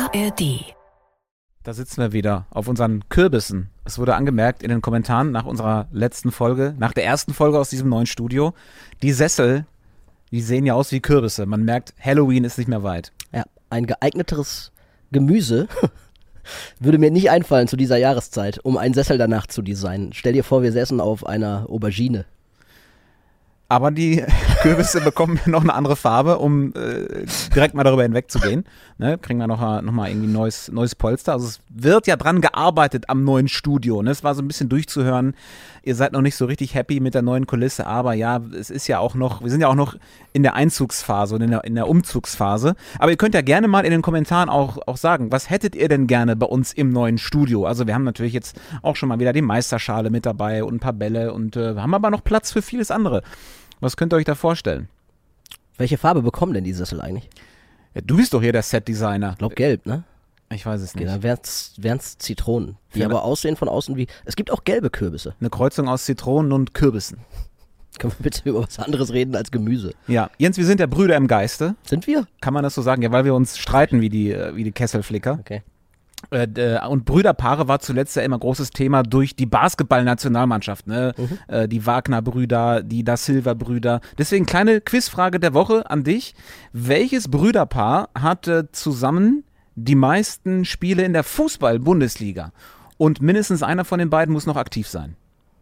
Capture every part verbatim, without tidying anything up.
A R D. Da sitzen wir wieder auf unseren Kürbissen. Es wurde angemerkt in den Kommentaren nach unserer letzten Folge, nach der ersten Folge aus diesem neuen Studio, die Sessel, die sehen ja aus wie Kürbisse. Man merkt, Halloween ist nicht mehr weit. Ja, ein geeigneteres Gemüse würde mir nicht einfallen zu dieser Jahreszeit, um einen Sessel danach zu designen. Stell dir vor, wir säßen auf einer Aubergine. Aber die Kürbisse bekommen noch eine andere Farbe, um äh, direkt mal darüber hinwegzugehen. Ne, kriegen wir noch, noch mal irgendwie ein neues, neues Polster. Also es wird ja dran gearbeitet am neuen Studio. Ne? Es war so ein bisschen durchzuhören. Ihr seid noch nicht so richtig happy mit der neuen Kulisse, aber ja, es ist ja auch noch, wir sind ja auch noch in der Einzugsphase und in der, in der Umzugsphase. Aber ihr könnt ja gerne mal in den Kommentaren auch, auch sagen, was hättet ihr denn gerne bei uns im neuen Studio? Also wir haben natürlich jetzt auch schon mal wieder die Meisterschale mit dabei und ein paar Bälle und äh, haben aber noch Platz für vieles andere. Was könnt ihr euch da vorstellen? Welche Farbe bekommen denn die Sessel eigentlich? Ja, du bist doch hier der Set-Designer. Ich glaube gelb, ne? Ich weiß es nicht. Okay, dann wären es Zitronen, die Ja, aber aussehen von außen wie... Es gibt auch gelbe Kürbisse. Eine Kreuzung aus Zitronen und Kürbissen. Können wir bitte über was anderes reden als Gemüse? Ja, Jens, wir sind ja Brüder im Geiste. Sind wir? Kann man das so sagen? Ja, weil wir uns streiten wie die, wie die Kesselflicker. Okay. Äh, und Brüderpaare war zuletzt ja immer großes Thema durch die Basketball-Nationalmannschaft, ne? Mhm. Äh, die Wagner-Brüder, die Da Silva-Brüder. Deswegen kleine Quizfrage der Woche an dich. Welches Brüderpaar hatte zusammen die meisten Spiele in der Fußball-Bundesliga? Und mindestens einer von den beiden muss noch aktiv sein.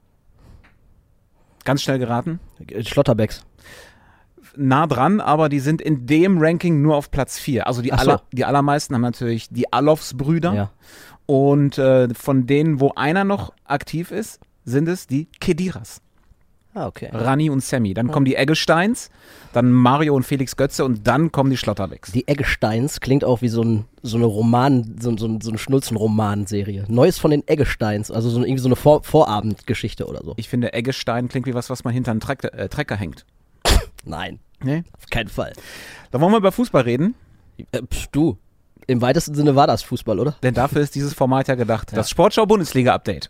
Ganz schnell geraten. Schlotterbecks. Nah dran, aber die sind in dem Ranking nur auf Platz vier. Also die, Ach so. aller, die allermeisten haben natürlich die Alofs-Brüder. Ja. Und äh, von denen, wo einer noch aktiv ist, sind es die Khediras. Ah, okay. Rani und Sammy. Dann kommen die Eggesteins, dann Mario und Felix Götze und dann kommen die Schlotterbecks. Die Eggesteins klingt auch wie so, ein, so eine Roman, so, so, so eine Schnulzen-Roman-Serie. Neues von den Eggesteins, also so, irgendwie so eine Vor Vorabendgeschichte oder so. Ich finde, Eggestein klingt wie was, was man hinter einen Trecker, äh, Trecker hängt. Nein, Nee? auf keinen Fall. Da wollen wir über Fußball reden, Äh, pf, du, im weitesten Sinne war das Fußball, oder? denn dafür ist dieses Format ja gedacht. Ja. Das Sportschau-Bundesliga-Update.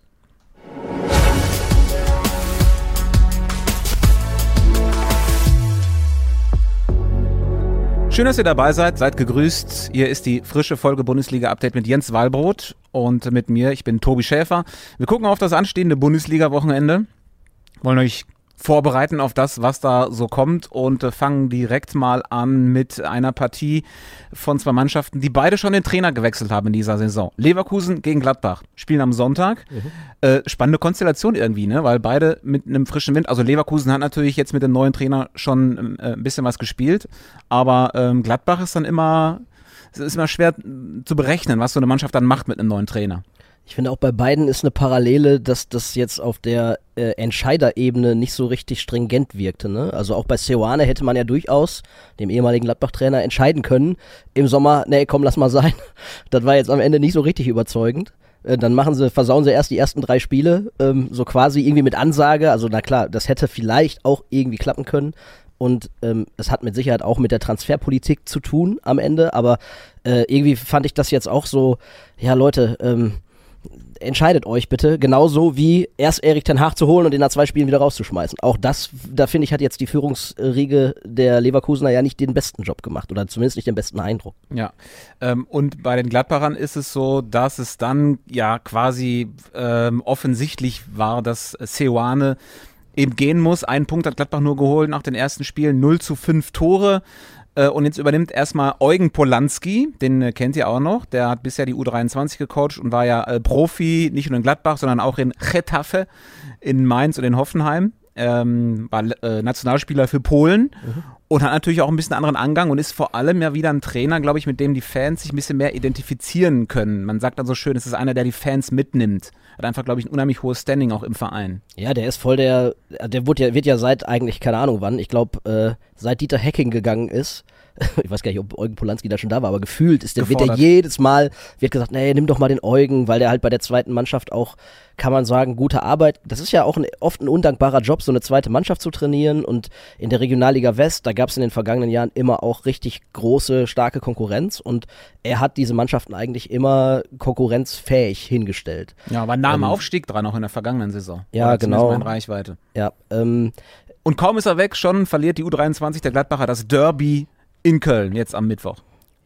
Schön, dass ihr dabei seid. Seid gegrüßt. Hier ist die frische Folge Bundesliga-Update mit Jens Wallbrot und mit mir. Ich bin Tobi Schäfer. Wir gucken auf das anstehende Bundesliga-Wochenende. Wollen euch vorbereiten auf das, was da so kommt und äh, fangen direkt mal an mit einer Partie von zwei Mannschaften, die beide schon den Trainer gewechselt haben in dieser Saison. Leverkusen gegen Gladbach spielen am Sonntag. Mhm. Äh, spannende Konstellation irgendwie, ne? Weil beide mit einem frischen Wind, also Leverkusen hat natürlich jetzt mit dem neuen Trainer schon äh, ein bisschen was gespielt, aber ähm, Gladbach ist dann immer, es ist immer schwer zu berechnen, was so eine Mannschaft dann macht mit einem neuen Trainer. Ich finde auch bei beiden ist eine Parallele, dass das jetzt auf der äh, Entscheiderebene nicht so richtig stringent wirkte. Ne? Also auch bei Seoane hätte man ja durchaus, dem ehemaligen Gladbach-Trainer, entscheiden können, im Sommer, nee, komm, lass mal sein. Das war jetzt am Ende nicht so richtig überzeugend. Äh, dann machen sie, versauen sie erst die ersten drei Spiele, ähm, so quasi irgendwie mit Ansage. Also na klar, das hätte vielleicht auch irgendwie klappen können. Und ähm, es hat mit Sicherheit auch mit der Transferpolitik zu tun am Ende. Aber äh, irgendwie fand ich das jetzt auch so, ja Leute, ähm, entscheidet euch bitte, genauso wie erst Erik ten Hag zu holen und ihn nach zwei Spielen wieder rauszuschmeißen. Auch das, da finde ich, hat jetzt die Führungsriege der Leverkusener ja nicht den besten Job gemacht oder zumindest nicht den besten Eindruck. Ja, ähm, und bei den Gladbachern ist es so, dass es dann ja quasi ähm, offensichtlich war, dass Seoane eben gehen muss. Einen Punkt hat Gladbach nur geholt nach den ersten Spielen, null zu fünf Tore. Und jetzt übernimmt erstmal Eugen Polanski, den äh, kennt ihr auch noch, der hat bisher die U dreiundzwanzig gecoacht und war ja äh, Profi, nicht nur in Gladbach, sondern auch in Getafe, in Mainz und in Hoffenheim, ähm, war äh, Nationalspieler für Polen mhm. und hat natürlich auch ein bisschen anderen Angang und ist vor allem ja wieder ein Trainer, glaube ich, mit dem die Fans sich ein bisschen mehr identifizieren können. Man sagt dann so schön, es ist einer, der die Fans mitnimmt. Hat einfach, glaube ich, ein unheimlich hohes Standing auch im Verein. Ja, der ist voll der, der wird ja, wird ja seit eigentlich, keine Ahnung wann, ich glaube, äh, seit Dieter Hecking gegangen ist, ich weiß gar nicht, ob Eugen Polanski da schon da war, aber gefühlt ist der, wird der jedes Mal, wird gesagt, nee, nimm doch mal den Eugen, weil der halt bei der zweiten Mannschaft auch, kann man sagen, gute Arbeit, das ist ja auch ein, oft ein undankbarer Job, so eine zweite Mannschaft zu trainieren und in der Regionalliga West, da gab es in den vergangenen Jahren immer auch richtig große, starke Konkurrenz und er hat diese Mannschaften eigentlich immer konkurrenzfähig hingestellt. Ja, war nah am ähm, Aufstieg dran, auch in der vergangenen Saison. Ja, Oder genau. In Reichweite. Ja, ähm, und kaum ist er weg, schon verliert die U dreiundzwanzig der Gladbacher das Derby in Köln, jetzt am Mittwoch.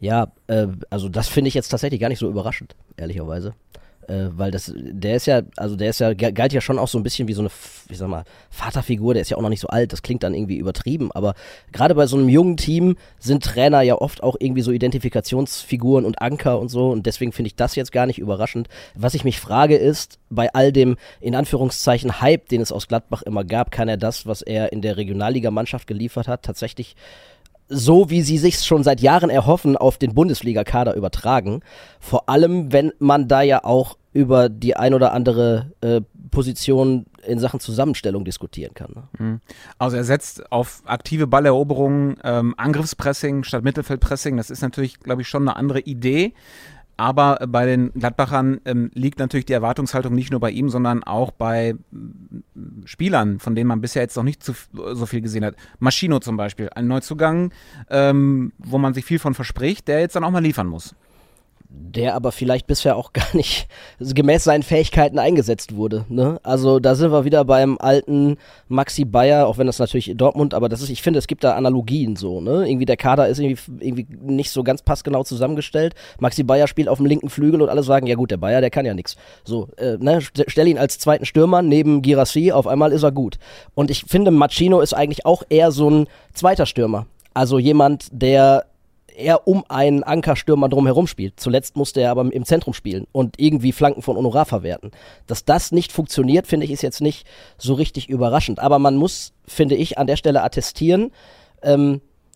Ja, äh, also das finde ich jetzt tatsächlich gar nicht so überraschend, ehrlicherweise. Äh, weil das, der ist ja, also der ist ja, galt ja schon auch so ein bisschen wie so eine, ich sag mal, Vaterfigur, der ist ja auch noch nicht so alt, das klingt dann irgendwie übertrieben, aber gerade bei so einem jungen Team sind Trainer ja oft auch irgendwie so Identifikationsfiguren und Anker und so und deswegen finde ich das jetzt gar nicht überraschend. Was ich mich frage ist, bei all dem, in Anführungszeichen, Hype, den es aus Gladbach immer gab, kann er das, was er in der Regionalligamannschaft geliefert hat, tatsächlich so wie sie sich schon seit Jahren erhoffen, auf den Bundesliga-Kader übertragen. Vor allem, wenn man da ja auch über die ein oder andere äh, Position in Sachen Zusammenstellung diskutieren kann. Ne? Also er setzt auf aktive Balleroberungen, ähm, Angriffspressing statt Mittelfeldpressing. Das ist natürlich, glaube ich, schon eine andere Idee. Aber bei den Gladbachern ähm, liegt natürlich die Erwartungshaltung nicht nur bei ihm, sondern auch bei m, Spielern, von denen man bisher jetzt noch nicht zu, so viel gesehen hat. Maschino zum Beispiel, ein Neuzugang, ähm, wo man sich viel von verspricht, der jetzt dann auch mal liefern muss. Der aber vielleicht bisher auch gar nicht gemäß seinen Fähigkeiten eingesetzt wurde. Ne? Also da sind wir wieder beim alten Maxi Bayer, auch wenn das natürlich in Dortmund, aber das ist, ich finde, es gibt da Analogien so. Ne? Irgendwie der Kader ist irgendwie, irgendwie nicht so ganz passgenau zusammengestellt. Maxi Bayer spielt auf dem linken Flügel und alle sagen, ja gut, der Bayer, der kann ja nichts. So, äh, ne? Stell ihn als zweiten Stürmer neben Guirassy, auf einmal ist er gut. Und ich finde, Maschino ist eigentlich auch eher so ein zweiter Stürmer. Also jemand, der eher um einen Ankerstürmer drumherum spielt. Zuletzt musste er aber im Zentrum spielen und irgendwie Flanken von Honorar verwerten. Dass das nicht funktioniert, finde ich, ist jetzt nicht so richtig überraschend. Aber man muss, finde ich, an der Stelle attestieren, ähm,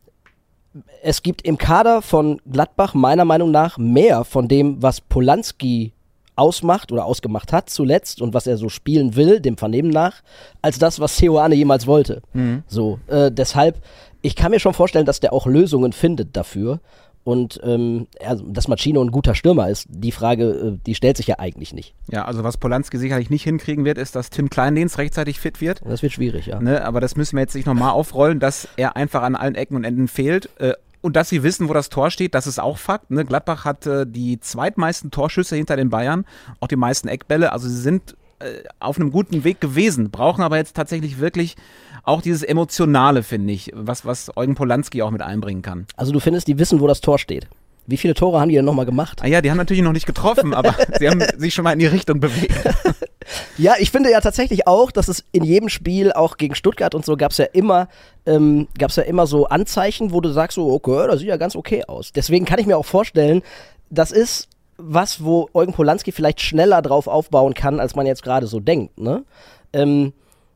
es gibt im Kader von Gladbach meiner Meinung nach mehr von dem, was Polanski ausmacht oder ausgemacht hat zuletzt und was er so spielen will, dem Vernehmen nach, als das, was Seoane jemals wollte. Mhm. So, äh, deshalb ich kann mir schon vorstellen, dass der auch Lösungen findet dafür. Und ähm, also, dass Maschino ein guter Stürmer ist, die Frage, äh, die stellt sich ja eigentlich nicht. Ja, also was Polanski sicherlich nicht hinkriegen wird, ist, dass Tim Kleindienst rechtzeitig fit wird. Das wird schwierig, ja. Ne, aber das müssen wir jetzt nicht nochmal aufrollen, dass er einfach an allen Ecken und Enden fehlt. Äh, und dass sie wissen, wo das Tor steht, das ist auch Fakt. Ne? Gladbach hat äh, die zweitmeisten Torschüsse hinter den Bayern, auch die meisten Eckbälle. Also sie sind äh, auf einem guten Weg gewesen, brauchen aber jetzt tatsächlich wirklich auch dieses Emotionale, finde ich, was, was Eugen Polanski auch mit einbringen kann. Also du findest, die wissen, wo das Tor steht. Wie viele Tore haben die denn nochmal gemacht? Ah ja, die haben natürlich noch nicht getroffen, aber sie haben sich schon mal in die Richtung bewegt. Ja, ich finde ja tatsächlich auch, dass es in jedem Spiel, auch gegen Stuttgart und so, gab es ja immer, ähm, gab's ja immer so Anzeichen, wo du sagst, so, okay, das sieht ja ganz okay aus. Deswegen kann ich mir auch vorstellen, das ist was, wo Eugen Polanski vielleicht schneller drauf aufbauen kann, als man jetzt gerade so denkt, ne? Ähm,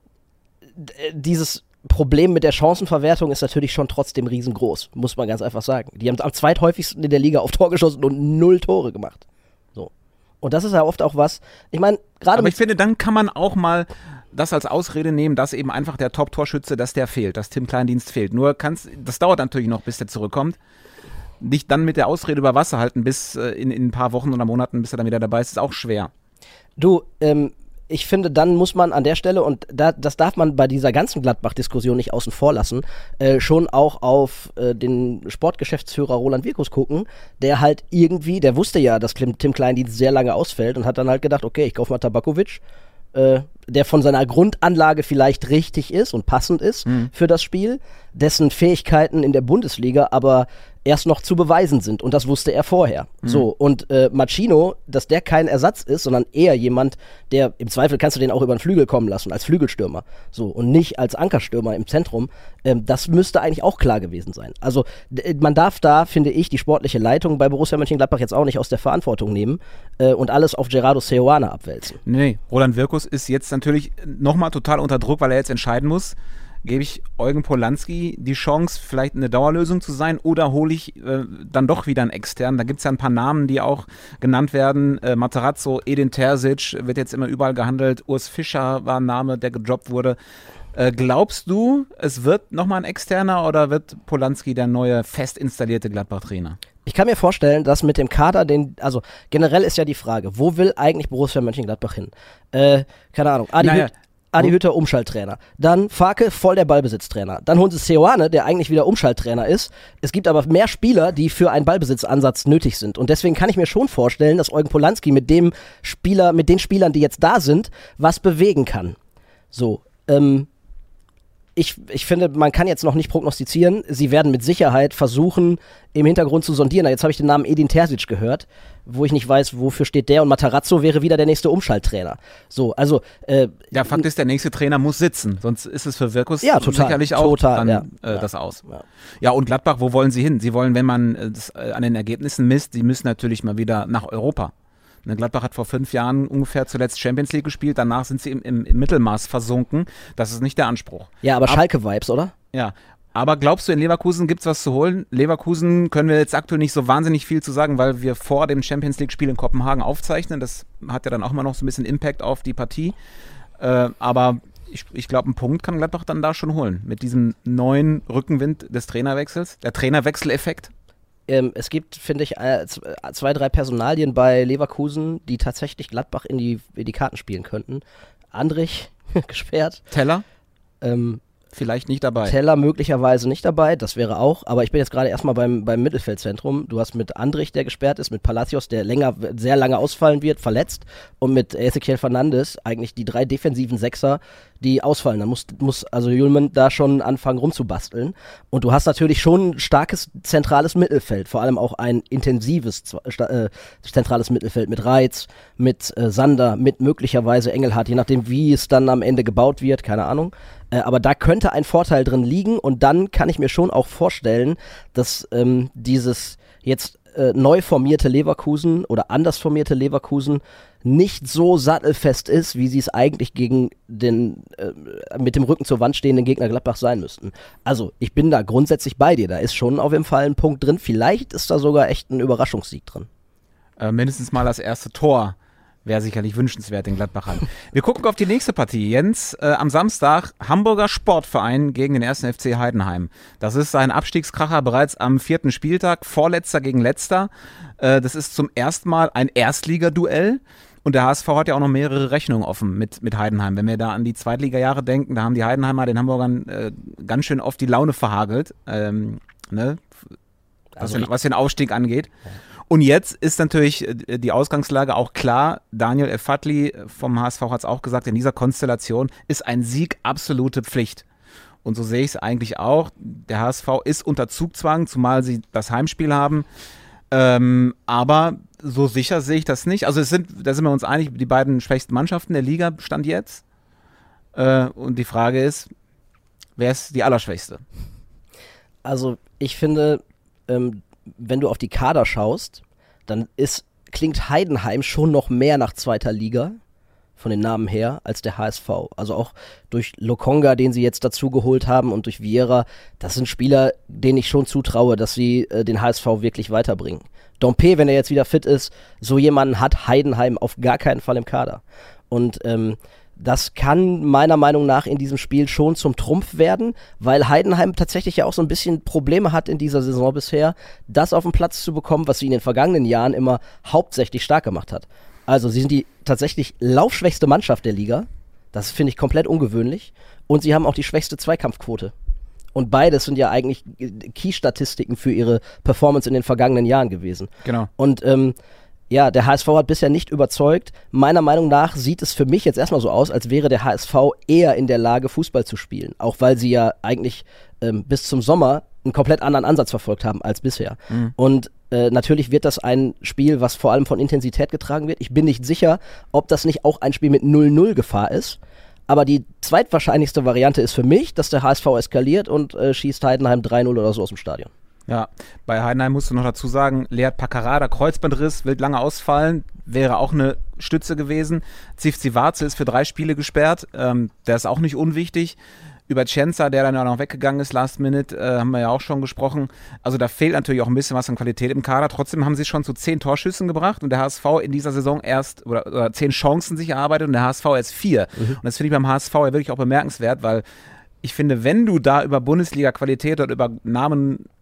dieses Problem mit der Chancenverwertung ist natürlich schon trotzdem riesengroß, muss man ganz einfach sagen. Die haben am zweithäufigsten in der Liga auf Tor geschossen und null Tore gemacht. So. Und das ist ja oft auch was, ich meine, gerade. Aber ich finde, dann kann man auch mal das als Ausrede nehmen, dass eben einfach der Top-Torschütze, dass der fehlt, dass Tim Kleindienst fehlt. Nur kann's, das dauert natürlich noch, bis der zurückkommt. Nicht dann mit der Ausrede über Wasser halten, bis äh, in, in ein paar Wochen oder Monaten, bis er dann wieder dabei ist, ist auch schwer. Du, ähm, ich finde, dann muss man an der Stelle, und da, das darf man bei dieser ganzen Gladbach-Diskussion nicht außen vor lassen, äh, schon auch auf äh, den Sportgeschäftsführer Roland Wirkus gucken, der halt irgendwie, der wusste ja, dass Tim, Tim Kleindienst sehr lange ausfällt und hat dann halt gedacht, okay, ich kaufe mal Tabakovic, äh, der von seiner Grundanlage vielleicht richtig ist und passend ist mhm. für das Spiel, dessen Fähigkeiten in der Bundesliga aber erst noch zu beweisen sind. Und das wusste er vorher. Mhm. So, und äh, Maschino, dass der kein Ersatz ist, sondern eher jemand, der, im Zweifel kannst du den auch über den Flügel kommen lassen, als Flügelstürmer. So, und nicht als Ankerstürmer im Zentrum. Ähm, das müsste eigentlich auch klar gewesen sein. Also, d- man darf da, finde ich, die sportliche Leitung bei Borussia Mönchengladbach jetzt auch nicht aus der Verantwortung nehmen äh, und alles auf Gerardo Seoane abwälzen. Nee, Roland Wirkus ist jetzt natürlich nochmal total unter Druck, weil er jetzt entscheiden muss, gebe ich Eugen Polanski die Chance, vielleicht eine Dauerlösung zu sein, oder hole ich äh, dann doch wieder einen externen? Da gibt es ja ein paar Namen, die auch genannt werden. Äh, Matarazzo, Edin Terzic wird jetzt immer überall gehandelt. Urs Fischer war ein Name, der gedroppt wurde. Äh, glaubst du, es wird nochmal ein externer oder wird Polanski der neue fest installierte Gladbach-Trainer? Ich kann mir vorstellen, dass mit dem Kader, den, also generell ist ja die Frage, wo will eigentlich Borussia Mönchengladbach hin? Äh, keine Ahnung, Adi naja. Hütt Adi Hütter, Umschalttrainer. Dann Farke, voll der Ballbesitztrainer. Dann holen sie Seoane, der eigentlich wieder Umschalttrainer ist. Es gibt aber mehr Spieler, die für einen Ballbesitzansatz nötig sind. Und deswegen kann ich mir schon vorstellen, dass Eugen Polanski mit dem Spieler, mit den Spielern, die jetzt da sind, was bewegen kann. So, ähm, ich, ich finde, man kann jetzt noch nicht prognostizieren. Sie werden mit Sicherheit versuchen, im Hintergrund zu sondieren. Jetzt habe ich den Namen Edin Terzic gehört, wo ich nicht weiß, wofür steht der. Und Matarazzo wäre wieder der nächste Umschalttrainer. So, also äh, ja, Fakt ist, der nächste Trainer muss sitzen, sonst ist es für Wirkus ja, total, sicherlich auch total, dann, ja, äh, ja, das aus. Ja. ja, und Gladbach, wo wollen sie hin? Sie wollen, wenn man äh, das, äh, an den Ergebnissen misst, sie müssen natürlich mal wieder nach Europa. Ne, Gladbach hat vor fünf Jahren ungefähr zuletzt Champions League gespielt, danach sind sie im, im, im Mittelmaß versunken. Das ist nicht der Anspruch. Ja, aber Schalke-Vibes, oder? Ja, aber glaubst du, in Leverkusen gibt es was zu holen? Leverkusen können wir jetzt aktuell nicht so wahnsinnig viel zu sagen, weil wir vor dem Champions League-Spiel in Kopenhagen aufzeichnen. Das hat ja dann auch immer noch so ein bisschen Impact auf die Partie. Äh, aber ich, ich glaube, einen Punkt kann Gladbach dann da schon holen. Mit diesem neuen Rückenwind des Trainerwechsels, der Trainerwechseleffekt. Ähm, es gibt, finde ich, äh, zwei, drei Personalien bei Leverkusen, die tatsächlich Gladbach in die, in die Karten spielen könnten. Andrich, gesperrt. Teller? Ähm, Vielleicht nicht dabei. Teller möglicherweise nicht dabei, das wäre auch, aber ich bin jetzt gerade erstmal beim, beim Mittelfeldzentrum. Du hast mit Andrich, der gesperrt ist, mit Palacios, der länger, sehr lange ausfallen wird, verletzt, und mit Ezequiel Fernandes eigentlich die drei defensiven Sechser, die ausfallen. Da muss, muss also Hjulmand da schon anfangen rumzubasteln. Und du hast natürlich schon ein starkes zentrales Mittelfeld, vor allem auch ein intensives äh, zentrales Mittelfeld mit Reitz, mit äh, Sander, mit möglicherweise Engelhardt, je nachdem wie es dann am Ende gebaut wird, keine Ahnung. Äh, aber da könnte ein Vorteil drin liegen, und dann kann ich mir schon auch vorstellen, dass ähm, dieses jetzt äh, neu formierte Leverkusen oder anders formierte Leverkusen nicht so sattelfest ist, wie sie es eigentlich gegen den äh, mit dem Rücken zur Wand stehenden Gegner Gladbach sein müssten. Also ich bin da grundsätzlich bei dir, da ist schon auf jeden Fall ein Punkt drin, vielleicht ist da sogar echt ein Überraschungssieg drin. Äh, mindestens mal das erste Tor wäre sicherlich wünschenswert in Gladbachern. Wir gucken auf die nächste Partie. Jens, äh, am Samstag Hamburger Sportverein gegen den ersten F C Heidenheim. Das ist ein Abstiegskracher bereits am vierten Spieltag, Vorletzter gegen Letzter. Äh, das ist zum ersten Mal ein Erstligaduell. Und der H S V hat ja auch noch mehrere Rechnungen offen mit, mit Heidenheim. Wenn wir da an die Zweitliga-Jahre denken, da haben die Heidenheimer den Hamburgern äh, ganz schön oft die Laune verhagelt, ähm, ne? was, Also den, was den Aufstieg angeht. Ja. Und jetzt ist natürlich die Ausgangslage auch klar. Daniel El-Fadli vom H S V hat es auch gesagt, in dieser Konstellation ist ein Sieg absolute Pflicht. Und so sehe ich es eigentlich auch. Der H S V ist unter Zugzwang, zumal sie das Heimspiel haben. Ähm, aber so sicher sehe ich das nicht. Also es sind, da sind wir uns einig, die beiden schwächsten Mannschaften der Liga stand jetzt. Äh, und die Frage ist, wer ist die Allerschwächste? Also ich finde, ähm, wenn du auf die Kader schaust, dann ist, klingt Heidenheim schon noch mehr nach zweiter Liga, von den Namen her, als der H S V. Also auch durch Lokonga, den sie jetzt dazu geholt haben, und durch Vieira, das sind Spieler, denen ich schon zutraue, dass sie äh, den H S V wirklich weiterbringen. Dompe, wenn er jetzt wieder fit ist, so jemanden hat Heidenheim auf gar keinen Fall im Kader. Und ähm, das kann meiner Meinung nach in diesem Spiel schon zum Trumpf werden, weil Heidenheim tatsächlich ja auch so ein bisschen Probleme hat in dieser Saison bisher, das auf den Platz zu bekommen, was sie in den vergangenen Jahren immer hauptsächlich stark gemacht hat. Also sie sind die tatsächlich laufschwächste Mannschaft der Liga, das finde ich komplett ungewöhnlich, und sie haben auch die schwächste Zweikampfquote. Und beides sind ja eigentlich Key-Statistiken für ihre Performance in den vergangenen Jahren gewesen. Genau. Und ähm, ja, der H S V hat bisher nicht überzeugt. Meiner Meinung nach sieht es für mich jetzt erstmal so aus, als wäre der H S V eher in der Lage, Fußball zu spielen. Auch weil sie ja eigentlich ähm, bis zum Sommer einen komplett anderen Ansatz verfolgt haben als bisher. Mhm. Und äh, natürlich wird das ein Spiel, was vor allem von Intensität getragen wird. Ich bin nicht sicher, ob das nicht auch ein Spiel mit null null Gefahr ist. Aber die zweitwahrscheinlichste Variante ist für mich, dass der H S V eskaliert und äh, schießt Heidenheim drei null oder so aus dem Stadion. Ja, bei Heidenheim musst du noch dazu sagen, Lead Paccarada, Kreuzbandriss, wird lange ausfallen, wäre auch eine Stütze gewesen. Zivcivace ist für drei Spiele gesperrt, ähm, der ist auch nicht unwichtig. Über Cenza, der dann ja noch weggegangen ist, Last Minute, äh, haben wir ja auch schon gesprochen. Also da fehlt natürlich auch ein bisschen was an Qualität im Kader. Trotzdem haben sie schon zu zehn Torschüssen gebracht und der H S V in dieser Saison erst, oder, oder zehn Chancen sich erarbeitet und der H S V erst vier. Mhm. Und das finde ich beim H S V ja wirklich auch bemerkenswert, weil ich finde, wenn du da über Bundesliga-Qualität oder über Namen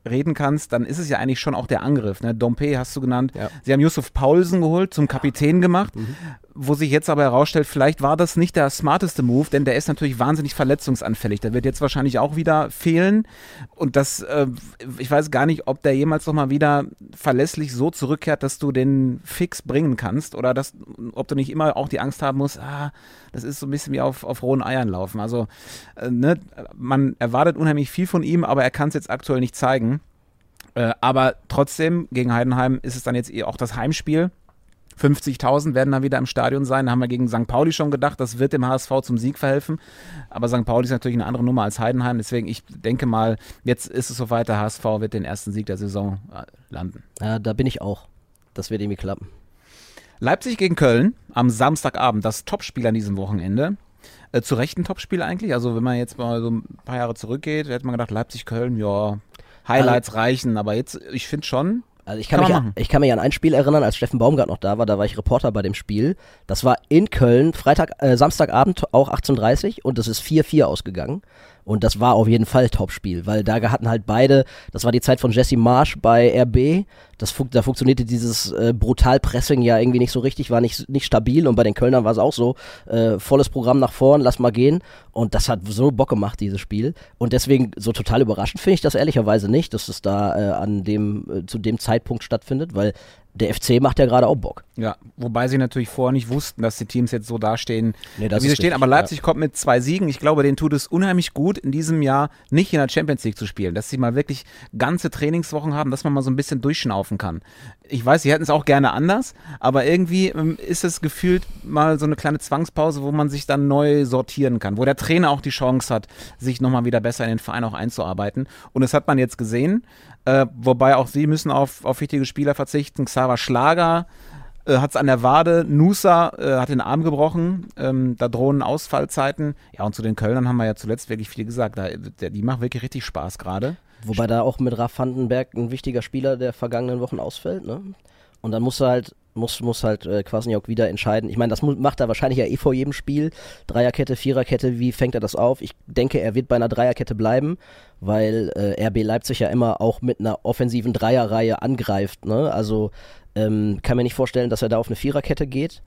reden kannst, dann ist es ja eigentlich schon auch der Angriff. Ne? Dompe hast du genannt. Ja. Sie haben Yusuf Paulsen geholt, zum Kapitän gemacht, Mhm. wo sich jetzt aber herausstellt, vielleicht war das nicht der smarteste Move, denn der ist natürlich wahnsinnig verletzungsanfällig. Der wird jetzt wahrscheinlich auch wieder fehlen und das, äh, ich weiß gar nicht, ob der jemals nochmal wieder verlässlich so zurückkehrt, dass du den fix bringen kannst oder dass, ob du nicht immer auch die Angst haben musst, ah, das ist so ein bisschen wie auf, auf rohen Eiern laufen. Also, äh, ne, man erwartet unheimlich viel von ihm, aber er kann es jetzt aktuell nicht zeigen. Äh, aber trotzdem, gegen Heidenheim ist es dann jetzt eh auch das Heimspiel. fünfzigtausend werden dann wieder im Stadion sein. Da haben wir gegen Sankt Pauli schon gedacht, das wird dem H S V zum Sieg verhelfen. Aber Sankt Pauli ist natürlich eine andere Nummer als Heidenheim. Deswegen, ich denke mal, jetzt ist es soweit, der H S V wird den ersten Sieg der Saison äh, landen. Ja, da bin ich auch. Das wird irgendwie klappen. Leipzig gegen Köln am Samstagabend, das Topspiel an diesem Wochenende. Äh, zu Recht ein Topspiel eigentlich. Also wenn man jetzt mal so ein paar Jahre zurückgeht, hätte man gedacht, Leipzig-Köln, ja, Highlights also, reichen. Aber jetzt, ich finde schon, Also ich kann, kann, mich, ich kann mich an ein Spiel erinnern, als Steffen Baumgart noch da war, da war ich Reporter bei dem Spiel. Das war in Köln, Freitag, äh, Samstagabend, auch achtzehn Uhr dreißig und das ist vier vier ausgegangen. Und das war auf jeden Fall Topspiel, weil da hatten halt beide, das war die Zeit von Jesse Marsch bei R B, das, da funktionierte dieses äh, Brutal-Pressing ja irgendwie nicht so richtig, war nicht, nicht stabil und bei den Kölnern war es auch so, äh, volles Programm nach vorn, lass mal gehen und das hat so Bock gemacht, dieses Spiel und deswegen so total überraschend finde ich das ehrlicherweise nicht, dass es da äh, an dem, äh, zu dem Zeitpunkt stattfindet, weil der F C macht ja gerade auch Bock. Ja, wobei sie natürlich vorher nicht wussten, dass die Teams jetzt so dastehen, nee, das wie sie stehen. Richtig, aber Leipzig ja. kommt mit zwei Siegen. Ich glaube, denen tut es unheimlich gut, in diesem Jahr nicht in der Champions League zu spielen. Dass sie mal wirklich ganze Trainingswochen haben, dass man mal so ein bisschen durchschnaufen kann. Ich weiß, sie hätten es auch gerne anders, aber irgendwie ähm, ist es gefühlt mal so eine kleine Zwangspause, wo man sich dann neu sortieren kann. Wo der Trainer auch die Chance hat, sich nochmal wieder besser in den Verein auch einzuarbeiten. Und das hat man jetzt gesehen. Äh, wobei auch sie müssen auf, auf wichtige Spieler verzichten. Xaver Schlager äh, hat es an der Wade, Nusa äh, hat den Arm gebrochen, ähm, da drohen Ausfallzeiten. Ja, und zu den Kölnern haben wir ja zuletzt wirklich viel gesagt. Da, der, die machen wirklich richtig Spaß gerade. Wobei da auch mit Raff Vandenberg ein wichtiger Spieler der vergangenen Wochen ausfällt, ne? Und dann muss er halt, muss, muss halt äh, Kwasniok wieder entscheiden. Ich meine, das mu- macht er wahrscheinlich ja eh vor jedem Spiel. Dreierkette, Viererkette, wie fängt er das auf? Ich denke, er wird bei einer Dreierkette bleiben, weil äh, R B Leipzig ja immer auch mit einer offensiven Dreierreihe angreift, ne? Also ähm, kann mir nicht vorstellen, dass er da auf eine Viererkette geht.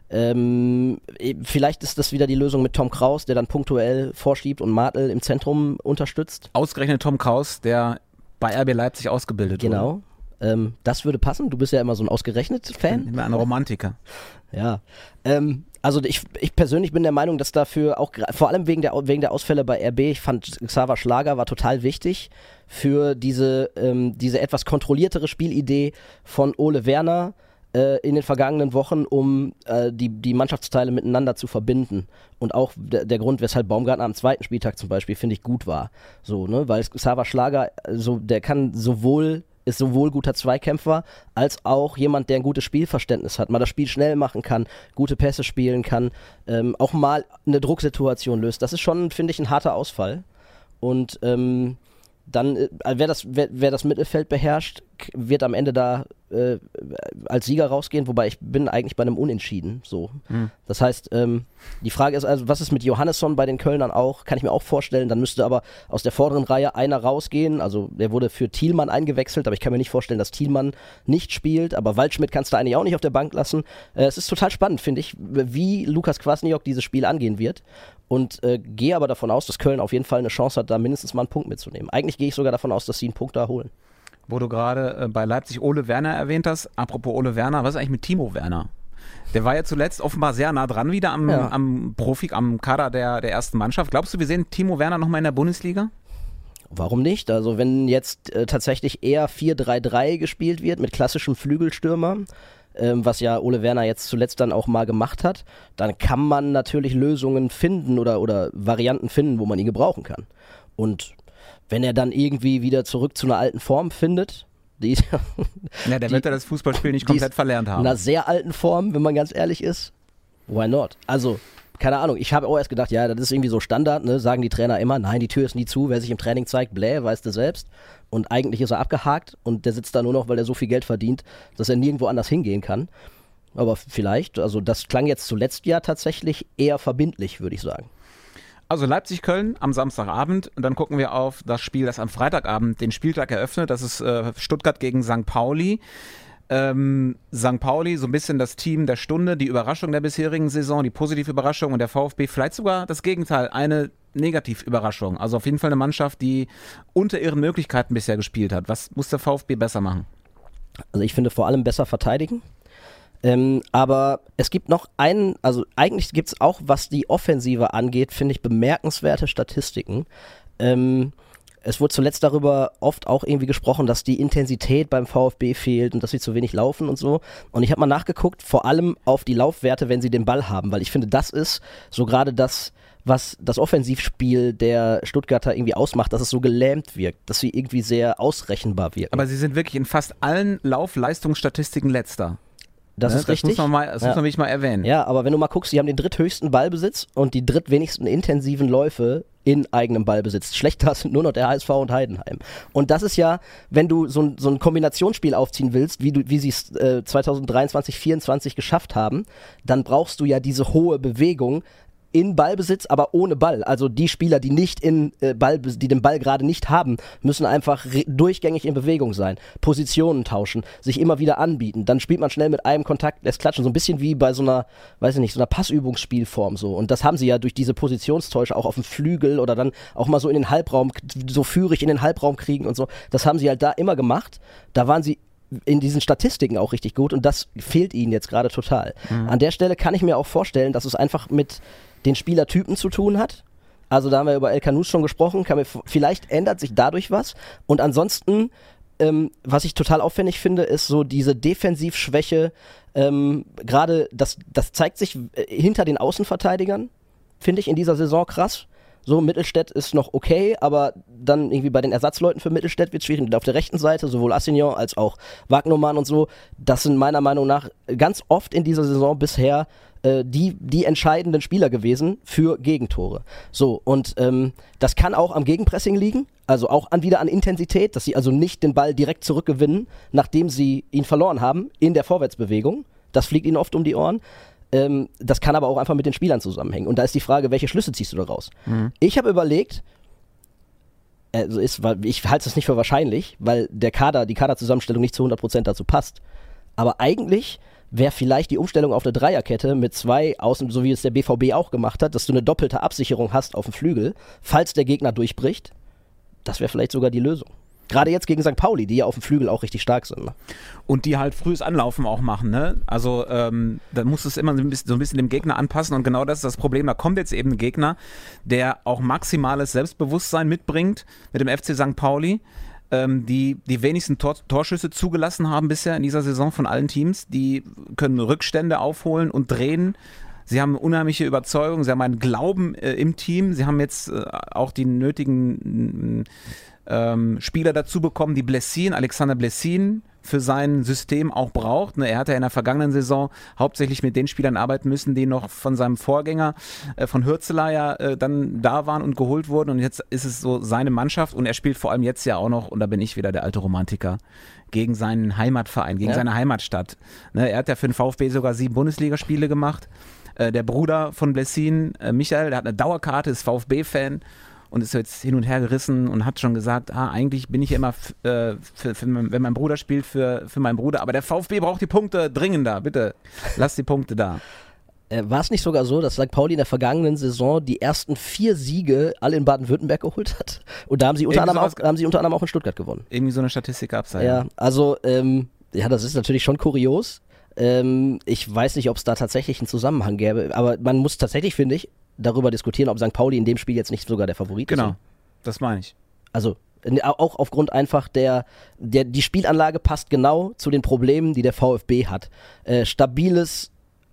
Ähm, vielleicht ist das wieder die Lösung mit Tom Kraus, der dann punktuell vorschiebt und Martel im Zentrum unterstützt. Ausgerechnet Tom Kraus, der bei R B Leipzig ausgebildet genau. wurde. Genau. Ähm, das würde passen. Du bist ja immer so ein ausgerechnet Fan. Immer ein Romantiker. Ja. Ähm, also ich, ich persönlich bin der Meinung, dass dafür auch, vor allem wegen der, wegen der Ausfälle bei R B, ich fand Xaver Schlager war total wichtig für diese, ähm, diese etwas kontrolliertere Spielidee von Ole Werner in den vergangenen Wochen, um äh, die, die Mannschaftsteile miteinander zu verbinden. Und auch der, der Grund, weshalb Baumgartner am zweiten Spieltag zum Beispiel, finde ich, gut war. So, ne? Weil Xaver Schlager, so, der kann sowohl, ist sowohl guter Zweikämpfer, als auch jemand, der ein gutes Spielverständnis hat, mal das Spiel schnell machen kann, gute Pässe spielen kann, ähm, auch mal eine Drucksituation löst. Das ist schon, finde ich, ein harter Ausfall. Und ähm, dann, äh, wer, das, wer, wer das Mittelfeld beherrscht, wird am Ende da äh, als Sieger rausgehen, wobei ich bin eigentlich bei einem Unentschieden. So. Mhm. Das heißt, ähm, die Frage ist also, was ist mit Johannesson bei den Kölnern auch? Kann ich mir auch vorstellen. Dann müsste aber aus der vorderen Reihe einer rausgehen. Also der wurde für Thielmann eingewechselt, aber ich kann mir nicht vorstellen, dass Thielmann nicht spielt. Aber Waldschmidt kannst du eigentlich auch nicht auf der Bank lassen. Äh, es ist total spannend, finde ich, wie Lukas Kwasniok dieses Spiel angehen wird. Und äh, gehe aber davon aus, dass Köln auf jeden Fall eine Chance hat, da mindestens mal einen Punkt mitzunehmen. Eigentlich gehe ich sogar davon aus, dass sie einen Punkt da holen. Wo du gerade äh, bei Leipzig Ole Werner erwähnt hast, apropos Ole Werner, was ist eigentlich mit Timo Werner? Der war ja zuletzt offenbar sehr nah dran wieder am, ja. am Profi, am Kader der, der ersten Mannschaft. Glaubst du, wir sehen Timo Werner nochmal in der Bundesliga? Warum nicht? Also wenn jetzt äh, tatsächlich eher vier drei drei gespielt wird mit klassischem Flügelstürmer, ähm, was ja Ole Werner jetzt zuletzt dann auch mal gemacht hat, dann kann man natürlich Lösungen finden oder, oder Varianten finden, wo man ihn gebrauchen kann. Und wenn er dann irgendwie wieder zurück zu einer alten Form findet, die, ja, der die, wird ja das Fußballspiel nicht komplett verlernt haben. In einer sehr alten Form, wenn man ganz ehrlich ist, why not? Also, keine Ahnung, ich habe auch erst gedacht, ja, das ist irgendwie so Standard, ne? Sagen die Trainer immer, nein, die Tür ist nie zu, wer sich im Training zeigt, bläh, weißt du selbst. Und eigentlich ist er abgehakt und der sitzt da nur noch, weil er so viel Geld verdient, dass er nirgendwo anders hingehen kann. Aber vielleicht, also das klang jetzt zuletzt ja tatsächlich eher verbindlich, würde ich sagen. Also Leipzig-Köln am Samstagabend und dann gucken wir auf das Spiel, das am Freitagabend den Spieltag eröffnet. Das ist äh, Stuttgart gegen Sankt Pauli. Ähm, Sankt Pauli, so ein bisschen das Team der Stunde, die Überraschung der bisherigen Saison, die positive Überraschung und der VfB vielleicht sogar das Gegenteil, eine Negativüberraschung. Also auf jeden Fall eine Mannschaft, die unter ihren Möglichkeiten bisher gespielt hat. Was muss der VfB besser machen? Also ich finde vor allem besser verteidigen. Ähm, aber es gibt noch einen, also eigentlich gibt es auch, was die Offensive angeht, finde ich bemerkenswerte Statistiken. Ähm, es wurde zuletzt darüber oft auch irgendwie gesprochen, dass die Intensität beim VfB fehlt und dass sie zu wenig laufen und so. Und ich habe mal nachgeguckt, vor allem auf die Laufwerte, wenn sie den Ball haben, weil ich finde, das ist so gerade das, was das Offensivspiel der Stuttgarter irgendwie ausmacht, dass es so gelähmt wirkt, dass sie irgendwie sehr ausrechenbar wirken. Aber sie sind wirklich in fast allen Laufleistungsstatistiken letzter. Das ne? ist richtig. Das muss man, mal, das ja. muss man wirklich mal erwähnen. Ja, aber wenn du mal guckst, sie haben den dritthöchsten Ballbesitz und die drittwenigsten intensiven Läufe in eigenem Ballbesitz. Schlechter sind nur noch der H S V und Heidenheim. Und das ist ja, wenn du so ein, so ein Kombinationsspiel aufziehen willst, wie, du, wie sie es äh, zwanzig dreiundzwanzig, vierundzwanzig geschafft haben, dann brauchst du ja diese hohe Bewegung in Ballbesitz, aber ohne Ball. Also die Spieler, die nicht in äh, Ball, die den Ball gerade nicht haben, müssen einfach re- durchgängig in Bewegung sein, Positionen tauschen, sich immer wieder anbieten. Dann spielt man schnell mit einem Kontakt, lässt klatschen, so ein bisschen wie bei so einer, weiß ich nicht, so einer Passübungsspielform so. Und das haben sie ja durch diese Positionstäusche auch auf dem Flügel oder dann auch mal so in den Halbraum, so führig in den Halbraum kriegen und so. Das haben sie halt da immer gemacht. Da waren sie in diesen Statistiken auch richtig gut und das fehlt ihnen jetzt gerade total. Mhm. An der Stelle kann ich mir auch vorstellen, dass es einfach mit den Spielertypen zu tun hat. Also da haben wir über El Kanous schon gesprochen, kann mir, vielleicht ändert sich dadurch was. Und ansonsten, ähm, was ich total aufwendig finde, ist so diese Defensivschwäche, ähm, gerade das, das zeigt sich hinter den Außenverteidigern, finde ich in dieser Saison krass. So, Mittelstädt ist noch okay, aber dann irgendwie bei den Ersatzleuten für Mittelstädt wird es schwierig. Und auf der rechten Seite, sowohl Assignon als auch Wagnermann und so, das sind meiner Meinung nach ganz oft in dieser Saison bisher äh, die, die entscheidenden Spieler gewesen für Gegentore. So, und ähm, das kann auch am Gegenpressing liegen, also auch an, wieder an Intensität, dass sie also nicht den Ball direkt zurückgewinnen, nachdem sie ihn verloren haben in der Vorwärtsbewegung. Das fliegt ihnen oft um die Ohren. Ähm, das kann aber auch einfach mit den Spielern zusammenhängen. Und da ist die Frage, welche Schlüsse ziehst du daraus? Mhm. Ich habe überlegt, also ist, weil ich halte es nicht für wahrscheinlich, weil der Kader, die Kaderzusammenstellung nicht zu hundert Prozent dazu passt. Aber eigentlich wäre vielleicht die Umstellung auf eine Dreierkette mit zwei Außen, so wie es der B V B auch gemacht hat, dass du eine doppelte Absicherung hast auf dem Flügel, falls der Gegner durchbricht. Das wäre vielleicht sogar die Lösung. Gerade jetzt gegen Sankt Pauli, die ja auf dem Flügel auch richtig stark sind. Ne? Und die halt frühes Anlaufen auch machen. Ne? Also ähm, da muss es immer so ein, bisschen, so ein bisschen dem Gegner anpassen und genau das ist das Problem. Da kommt jetzt eben ein Gegner, der auch maximales Selbstbewusstsein mitbringt mit dem F C Sankt Pauli, ähm, die die wenigsten Tor- Torschüsse zugelassen haben bisher in dieser Saison von allen Teams. Die können Rückstände aufholen und drehen. Sie haben unheimliche Überzeugung, sie haben einen Glauben äh, im Team. Sie haben jetzt äh, auch die nötigen Ähm, Spieler dazu bekommen, die Blessin, Alexander Blessin für sein System auch braucht. Ne, er hat ja in der vergangenen Saison hauptsächlich mit den Spielern arbeiten müssen, die noch von seinem Vorgänger, äh, von Hürzeler ja äh, dann da waren und geholt wurden und jetzt ist es so seine Mannschaft und er spielt vor allem jetzt ja auch noch, und da bin ich wieder der alte Romantiker, gegen seinen Heimatverein, gegen ja. seine Heimatstadt. Ne, er hat ja für den VfB sogar sieben Bundesligaspiele gemacht. Äh, der Bruder von Blessin, äh, Michael, der hat eine Dauerkarte, ist VfB-Fan und ist jetzt hin und her gerissen und hat schon gesagt, ah, eigentlich bin ich ja immer, f- äh, für, für, wenn mein Bruder spielt, für, für meinen Bruder, aber der VfB braucht die Punkte dringender, bitte, lass die Punkte da. Äh, war es nicht sogar so, dass Sankt Pauli in der vergangenen Saison die ersten vier Siege alle in Baden-Württemberg geholt hat? Und da haben sie unter, anderem auch, haben sie unter anderem auch in Stuttgart gewonnen. Irgendwie so eine Statistik gab es da, ja. Ja, also, ähm, ja, das ist natürlich schon kurios. Ähm, ich weiß nicht, ob es da tatsächlich einen Zusammenhang gäbe, aber man muss tatsächlich, finde ich, darüber diskutieren, ob Sankt Pauli in dem Spiel jetzt nicht sogar der Favorit genau, ist. Genau, das meine ich. Also auch aufgrund einfach der, der, die Spielanlage passt genau zu den Problemen, die der VfB hat. Äh, stabiles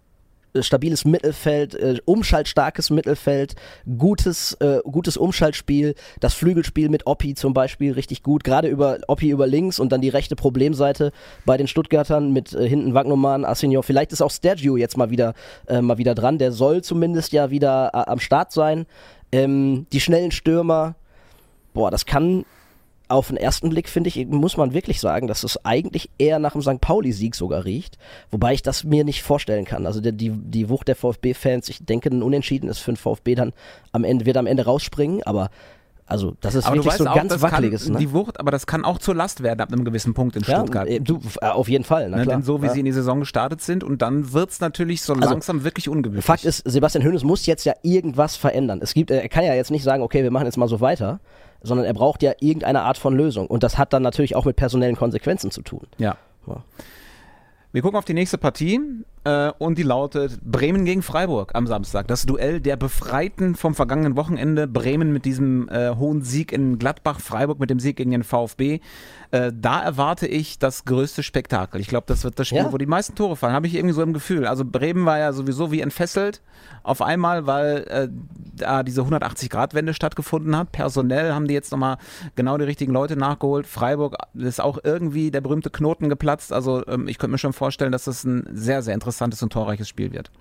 stabiles Mittelfeld, äh, umschaltstarkes Mittelfeld, gutes, äh, gutes Umschaltspiel, das Flügelspiel mit Oppi zum Beispiel richtig gut, gerade über Oppi über links und dann die rechte Problemseite bei den Stuttgartern mit äh, hinten Wagnermann, Assignon, vielleicht ist auch Stergiou jetzt mal wieder, äh, mal wieder dran, der soll zumindest ja wieder äh, am Start sein. Ähm, die schnellen Stürmer, boah, das kann auf den ersten Blick, finde ich, muss man wirklich sagen, dass es eigentlich eher nach dem Sankt Pauli-Sieg sogar riecht. Wobei ich das mir nicht vorstellen kann. Also die, die, die Wucht der VfB-Fans, ich denke, ein Unentschieden ist für den VfB dann am Ende, wird am Ende rausspringen, aber also das ist aber wirklich so auch, ganz wackeliges. Kann, ne? Die Wucht, aber das kann auch zur Last werden ab einem gewissen Punkt in ja, Stuttgart. Du, auf jeden Fall, na ne, klar. Denn so wie ja. sie in die Saison gestartet sind und dann wird es natürlich so also, langsam wirklich ungemütlich. Fakt ist, Sebastian Hoeneß muss jetzt ja irgendwas verändern. Es gibt, er kann ja jetzt nicht sagen, okay, wir machen jetzt mal so weiter, sondern er braucht ja irgendeine Art von Lösung. Und das hat dann natürlich auch mit personellen Konsequenzen zu tun. Ja. ja. Wir gucken auf die nächste Partie äh, und die lautet Bremen gegen Freiburg am Samstag. Das Duell der Befreiten vom vergangenen Wochenende. Bremen mit diesem äh, hohen Sieg in Gladbach, Freiburg mit dem Sieg gegen den VfB. Äh, da erwarte ich das größte Spektakel. Ich glaube, das wird das Spiel, ja. wo die meisten Tore fallen. Habe ich irgendwie so im Gefühl. Also Bremen war ja sowieso wie entfesselt auf einmal, weil äh, da diese hundertachtzig-Grad-Wende stattgefunden hat. Personell haben die jetzt nochmal genau die richtigen Leute nachgeholt. Freiburg ist auch irgendwie der berühmte Knoten geplatzt. Also ähm, ich könnte mir schon vorstellen, dass das ein sehr, sehr interessantes und torreiches Spiel wird.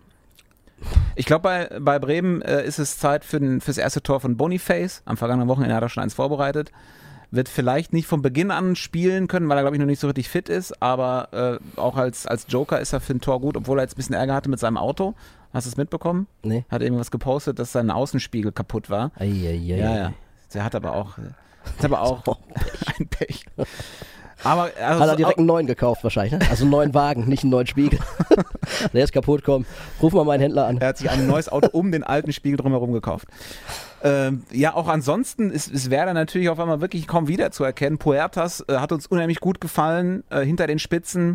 Ich glaube, bei, bei Bremen äh, ist es Zeit für den, fürs erste Tor von Boniface. Am vergangenen Wochenende hat er schon eins vorbereitet. Wird vielleicht nicht von Beginn an spielen können, weil er, glaube ich, noch nicht so richtig fit ist. Aber äh, auch als, als Joker ist er für ein Tor gut, obwohl er jetzt ein bisschen Ärger hatte mit seinem Auto. Hast du es mitbekommen? Nee. Hat irgendwas gepostet, dass sein Außenspiegel kaputt war. Ei, ei, ei, ja, ja. Der hat aber auch, hat aber auch ein Pech. Aber, also, hat er direkt einen neuen gekauft wahrscheinlich, ne? Also einen neuen Wagen, nicht einen neuen Spiegel. Der ist kaputt, komm, ruf mal meinen Händler an. Er hat sich ein neues Auto um den alten Spiegel drumherum gekauft. Ähm, ja, auch ansonsten ist, ist Werder natürlich auf einmal wirklich kaum wiederzuerkennen. Puertas äh, hat uns unheimlich gut gefallen, äh, hinter den Spitzen.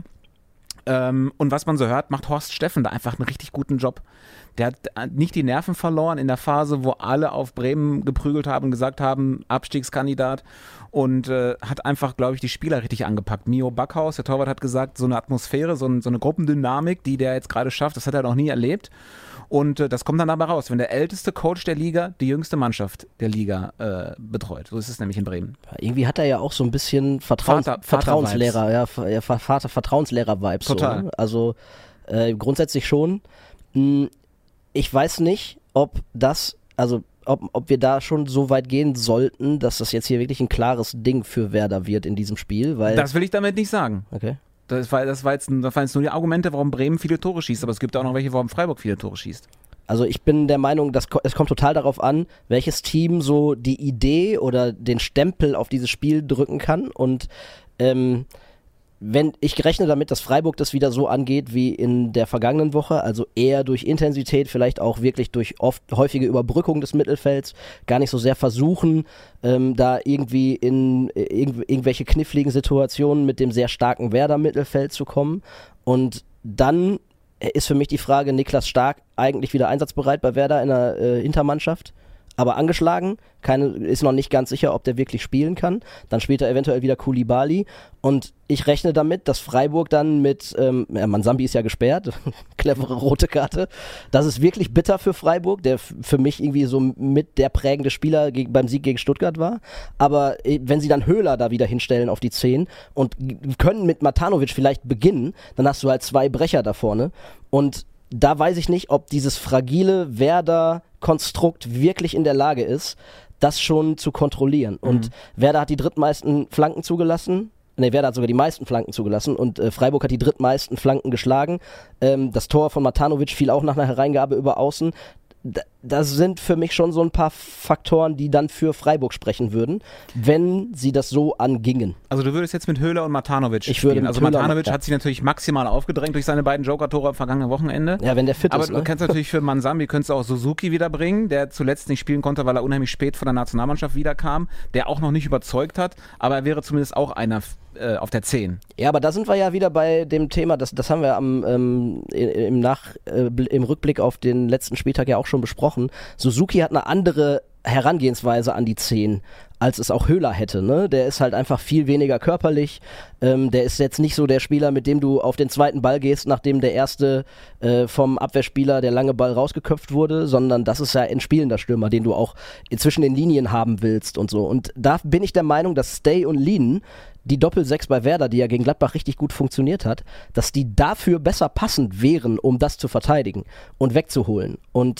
Ähm, und was man so hört, macht Horst Steffen da einfach einen richtig guten Job. Der hat nicht die Nerven verloren in der Phase, wo alle auf Bremen geprügelt haben und gesagt haben, Abstiegskandidat, und äh, hat einfach, glaube ich, die Spieler richtig angepackt. Mio Backhaus, der Torwart, hat gesagt, so eine Atmosphäre, so, ein, so eine Gruppendynamik, die der jetzt gerade schafft, das hat er noch nie erlebt. Und äh, das kommt dann dabei raus, wenn der älteste Coach der Liga die jüngste Mannschaft der Liga äh, betreut. So ist es nämlich in Bremen. Irgendwie hat er ja auch so ein bisschen Vertrauens- Vater, Vertrauenslehrer, ja, ja, Vater, Vertrauenslehrer-Vibes. Total. So, ne? Also äh, grundsätzlich schon. Mh, ich weiß nicht, ob das, also ob, ob wir da schon so weit gehen sollten, dass das jetzt hier wirklich ein klares Ding für Werder wird in diesem Spiel. Weil Das will ich damit nicht sagen. Okay. Das war, das, war jetzt, das waren jetzt nur die Argumente, warum Bremen viele Tore schießt, aber es gibt auch noch welche, warum Freiburg viele Tore schießt. Also ich bin der Meinung, dass es kommt total darauf an, welches Team so die Idee oder den Stempel auf dieses Spiel drücken kann. Und ähm, wenn ich rechne damit, dass Freiburg das wieder so angeht wie in der vergangenen Woche, also eher durch Intensität, vielleicht auch wirklich durch oft häufige Überbrückung des Mittelfelds, gar nicht so sehr versuchen, ähm, da irgendwie in irg- irgendwelche kniffligen Situationen mit dem sehr starken Werder-Mittelfeld zu kommen. Und dann ist für mich die Frage, Niklas Stark eigentlich wieder einsatzbereit bei Werder in der äh, Hintermannschaft, aber angeschlagen, keine, ist noch nicht ganz sicher, ob der wirklich spielen kann. Dann spielt er eventuell wieder Koulibaly und ich rechne damit, dass Freiburg dann mit, ähm, ja, Mansambi ist ja gesperrt, clevere rote Karte, das ist wirklich bitter für Freiburg, der f- für mich irgendwie so mit der prägende Spieler geg- beim Sieg gegen Stuttgart war, aber äh, wenn sie dann Höhler da wieder hinstellen auf die zehn und g- können mit Matanovic vielleicht beginnen, dann hast du halt zwei Brecher da vorne und da weiß ich nicht, ob dieses fragile Werder-Konstrukt wirklich in der Lage ist, das schon zu kontrollieren. Mhm. Und Werder hat die drittmeisten Flanken zugelassen. Ne, Werder hat sogar die meisten Flanken zugelassen und äh, Freiburg hat die drittmeisten Flanken geschlagen. Ähm, das Tor von Matanovic fiel auch nach einer Hereingabe über Außen. Da, das sind für mich schon so ein paar Faktoren, die dann für Freiburg sprechen würden, wenn sie das so angingen. Also du würdest jetzt mit Höhler und Matanovic Ich spielen. würde mit also Höhler- Matanovic ja. hat sich natürlich maximal aufgedrängt durch seine beiden Joker-Tore am vergangenen Wochenende. Ja, wenn der fit Aber ist. du Ne? kannst natürlich für Mansambi könntest du auch Suzuki wiederbringen, der zuletzt nicht spielen konnte, weil er unheimlich spät von der Nationalmannschaft wiederkam, der auch noch nicht überzeugt hat, aber er wäre zumindest auch einer äh, auf der zehn. Ja, aber da sind wir ja wieder bei dem Thema, das, das haben wir am, ähm, im, Nach, äh, im Rückblick auf den letzten Spieltag ja auch schon besprochen. Suzuki hat eine andere Herangehensweise an die zehn, als es auch Höhler hätte. Ne? Der ist halt einfach viel weniger körperlich. Ähm, der ist jetzt nicht so der Spieler, mit dem du auf den zweiten Ball gehst, nachdem der erste äh, vom Abwehrspieler der lange Ball rausgeköpft wurde, sondern das ist ja ein spielender Stürmer, den du auch zwischen den Linien haben willst und so. Und da bin ich der Meinung, dass Stay und Lien, die Doppel-Sechs bei Werder, die ja gegen Gladbach richtig gut funktioniert hat, dass die dafür besser passend wären, um das zu verteidigen und wegzuholen. Und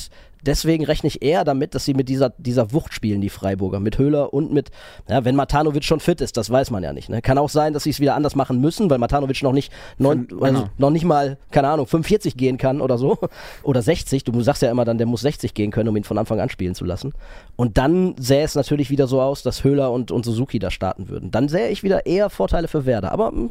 deswegen rechne ich eher damit, dass sie mit dieser, dieser Wucht spielen, die Freiburger, mit Höhler und mit, ja, wenn Matanovic schon fit ist, das weiß man ja nicht. Ne? Kann auch sein, dass sie es wieder anders machen müssen, weil Matanovic noch nicht, neun, Genau. also noch nicht mal, keine Ahnung, fünfundvierzig gehen kann oder so. Oder sechzig. Du sagst ja immer dann, der muss sechzig gehen können, um ihn von Anfang an spielen zu lassen. Und dann sähe es natürlich wieder so aus, dass Höhler und, und Suzuki da starten würden. Dann sähe ich wieder eher Vorteile für Werder. Aber mh,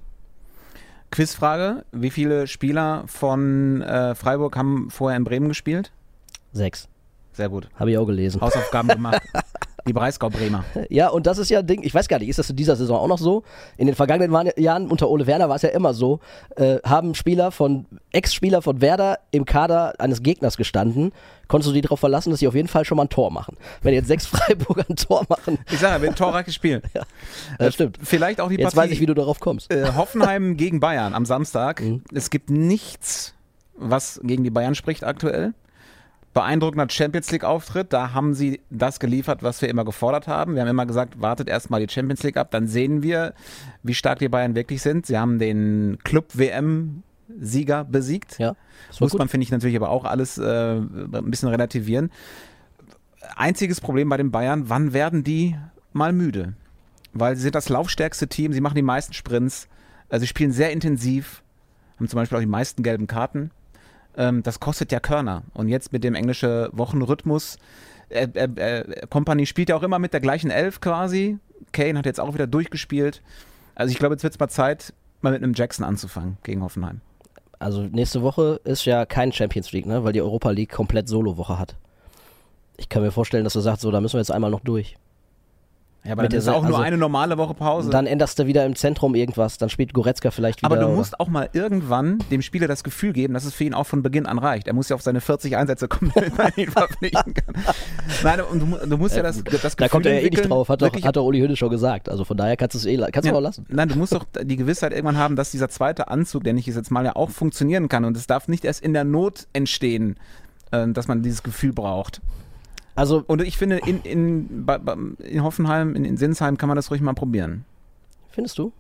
Quizfrage, wie viele Spieler von äh, Freiburg haben vorher in Bremen gespielt? sechs. Sehr gut. Habe ich auch gelesen. Hausaufgaben gemacht. Die Breisgau-Bremer. Ja, und das ist ja ein Ding, ich weiß gar nicht, ist das in dieser Saison auch noch so? In den vergangenen Jahren unter Ole Werner war es ja immer so, äh, haben Spieler von, Ex-Spieler von Werder im Kader eines Gegners gestanden, konntest du die darauf verlassen, dass sie auf jeden Fall schon mal ein Tor machen. Wenn jetzt sechs Freiburger ein Tor machen. Ich sage ja, wir haben torreiches Spiel. Ja, das stimmt. Vielleicht auch die Jetzt Partie. weiß ich, wie du darauf kommst. Äh, Hoffenheim gegen Bayern am Samstag. Mhm. Es gibt nichts, was gegen die Bayern spricht aktuell. Beeindruckender Champions-League-Auftritt, da haben sie das geliefert, was wir immer gefordert haben. Wir haben immer gesagt, wartet erstmal die Champions League ab, dann sehen wir, wie stark die Bayern wirklich sind. Sie haben den Club-W M-Sieger besiegt. Ja, das war Muss gut. man, finde ich, natürlich aber auch alles äh, ein bisschen relativieren. Einziges Problem bei den Bayern, wann werden die mal müde? Weil sie sind das laufstärkste Team, sie machen die meisten Sprints, äh, sie spielen sehr intensiv, haben zum Beispiel auch die meisten gelben Karten. Das kostet ja Körner. Und jetzt mit dem englischen Wochenrhythmus, äh, äh, äh, Kompanie spielt ja auch immer mit der gleichen Elf quasi. Kane hat jetzt auch wieder durchgespielt. Also ich glaube, jetzt wird es mal Zeit, mal mit einem Jackson anzufangen gegen Hoffenheim. Also nächste Woche ist ja kein Champions League, ne? Weil die Europa League komplett Solo-Woche hat. Ich kann mir vorstellen, dass du sagst, so, da müssen wir jetzt einmal noch durch. Ja, aber Mit dann ist der- auch nur also- eine normale Woche Pause. Dann änderst du wieder im Zentrum irgendwas, dann spielt Goretzka vielleicht wieder. aber du oder- musst auch mal irgendwann dem Spieler das Gefühl geben, dass es für ihn auch von Beginn an reicht. Er muss ja auf seine vierzig Einsätze kommen, damit man ihn verpflichten kann. Nein, und du, mu- du musst ja, Ja, das, gut. das Gefühl Da kommt er ja eh nicht entwickeln, drauf, hat doch, wirklich- hat doch Uli Hoeneß schon gesagt. Also von daher kannst du es eh kannst du Ja, auch lassen. Nein, du musst doch die Gewissheit irgendwann haben, dass dieser zweite Anzug, der nicht ist jetzt mal ja auch funktionieren kann. Und es darf nicht erst in der Not entstehen, äh, dass man dieses Gefühl braucht. Also Und ich finde, in, in, bei- bei- in Hoffenheim, in, in Sinsheim kann man das ruhig mal probieren. findest du?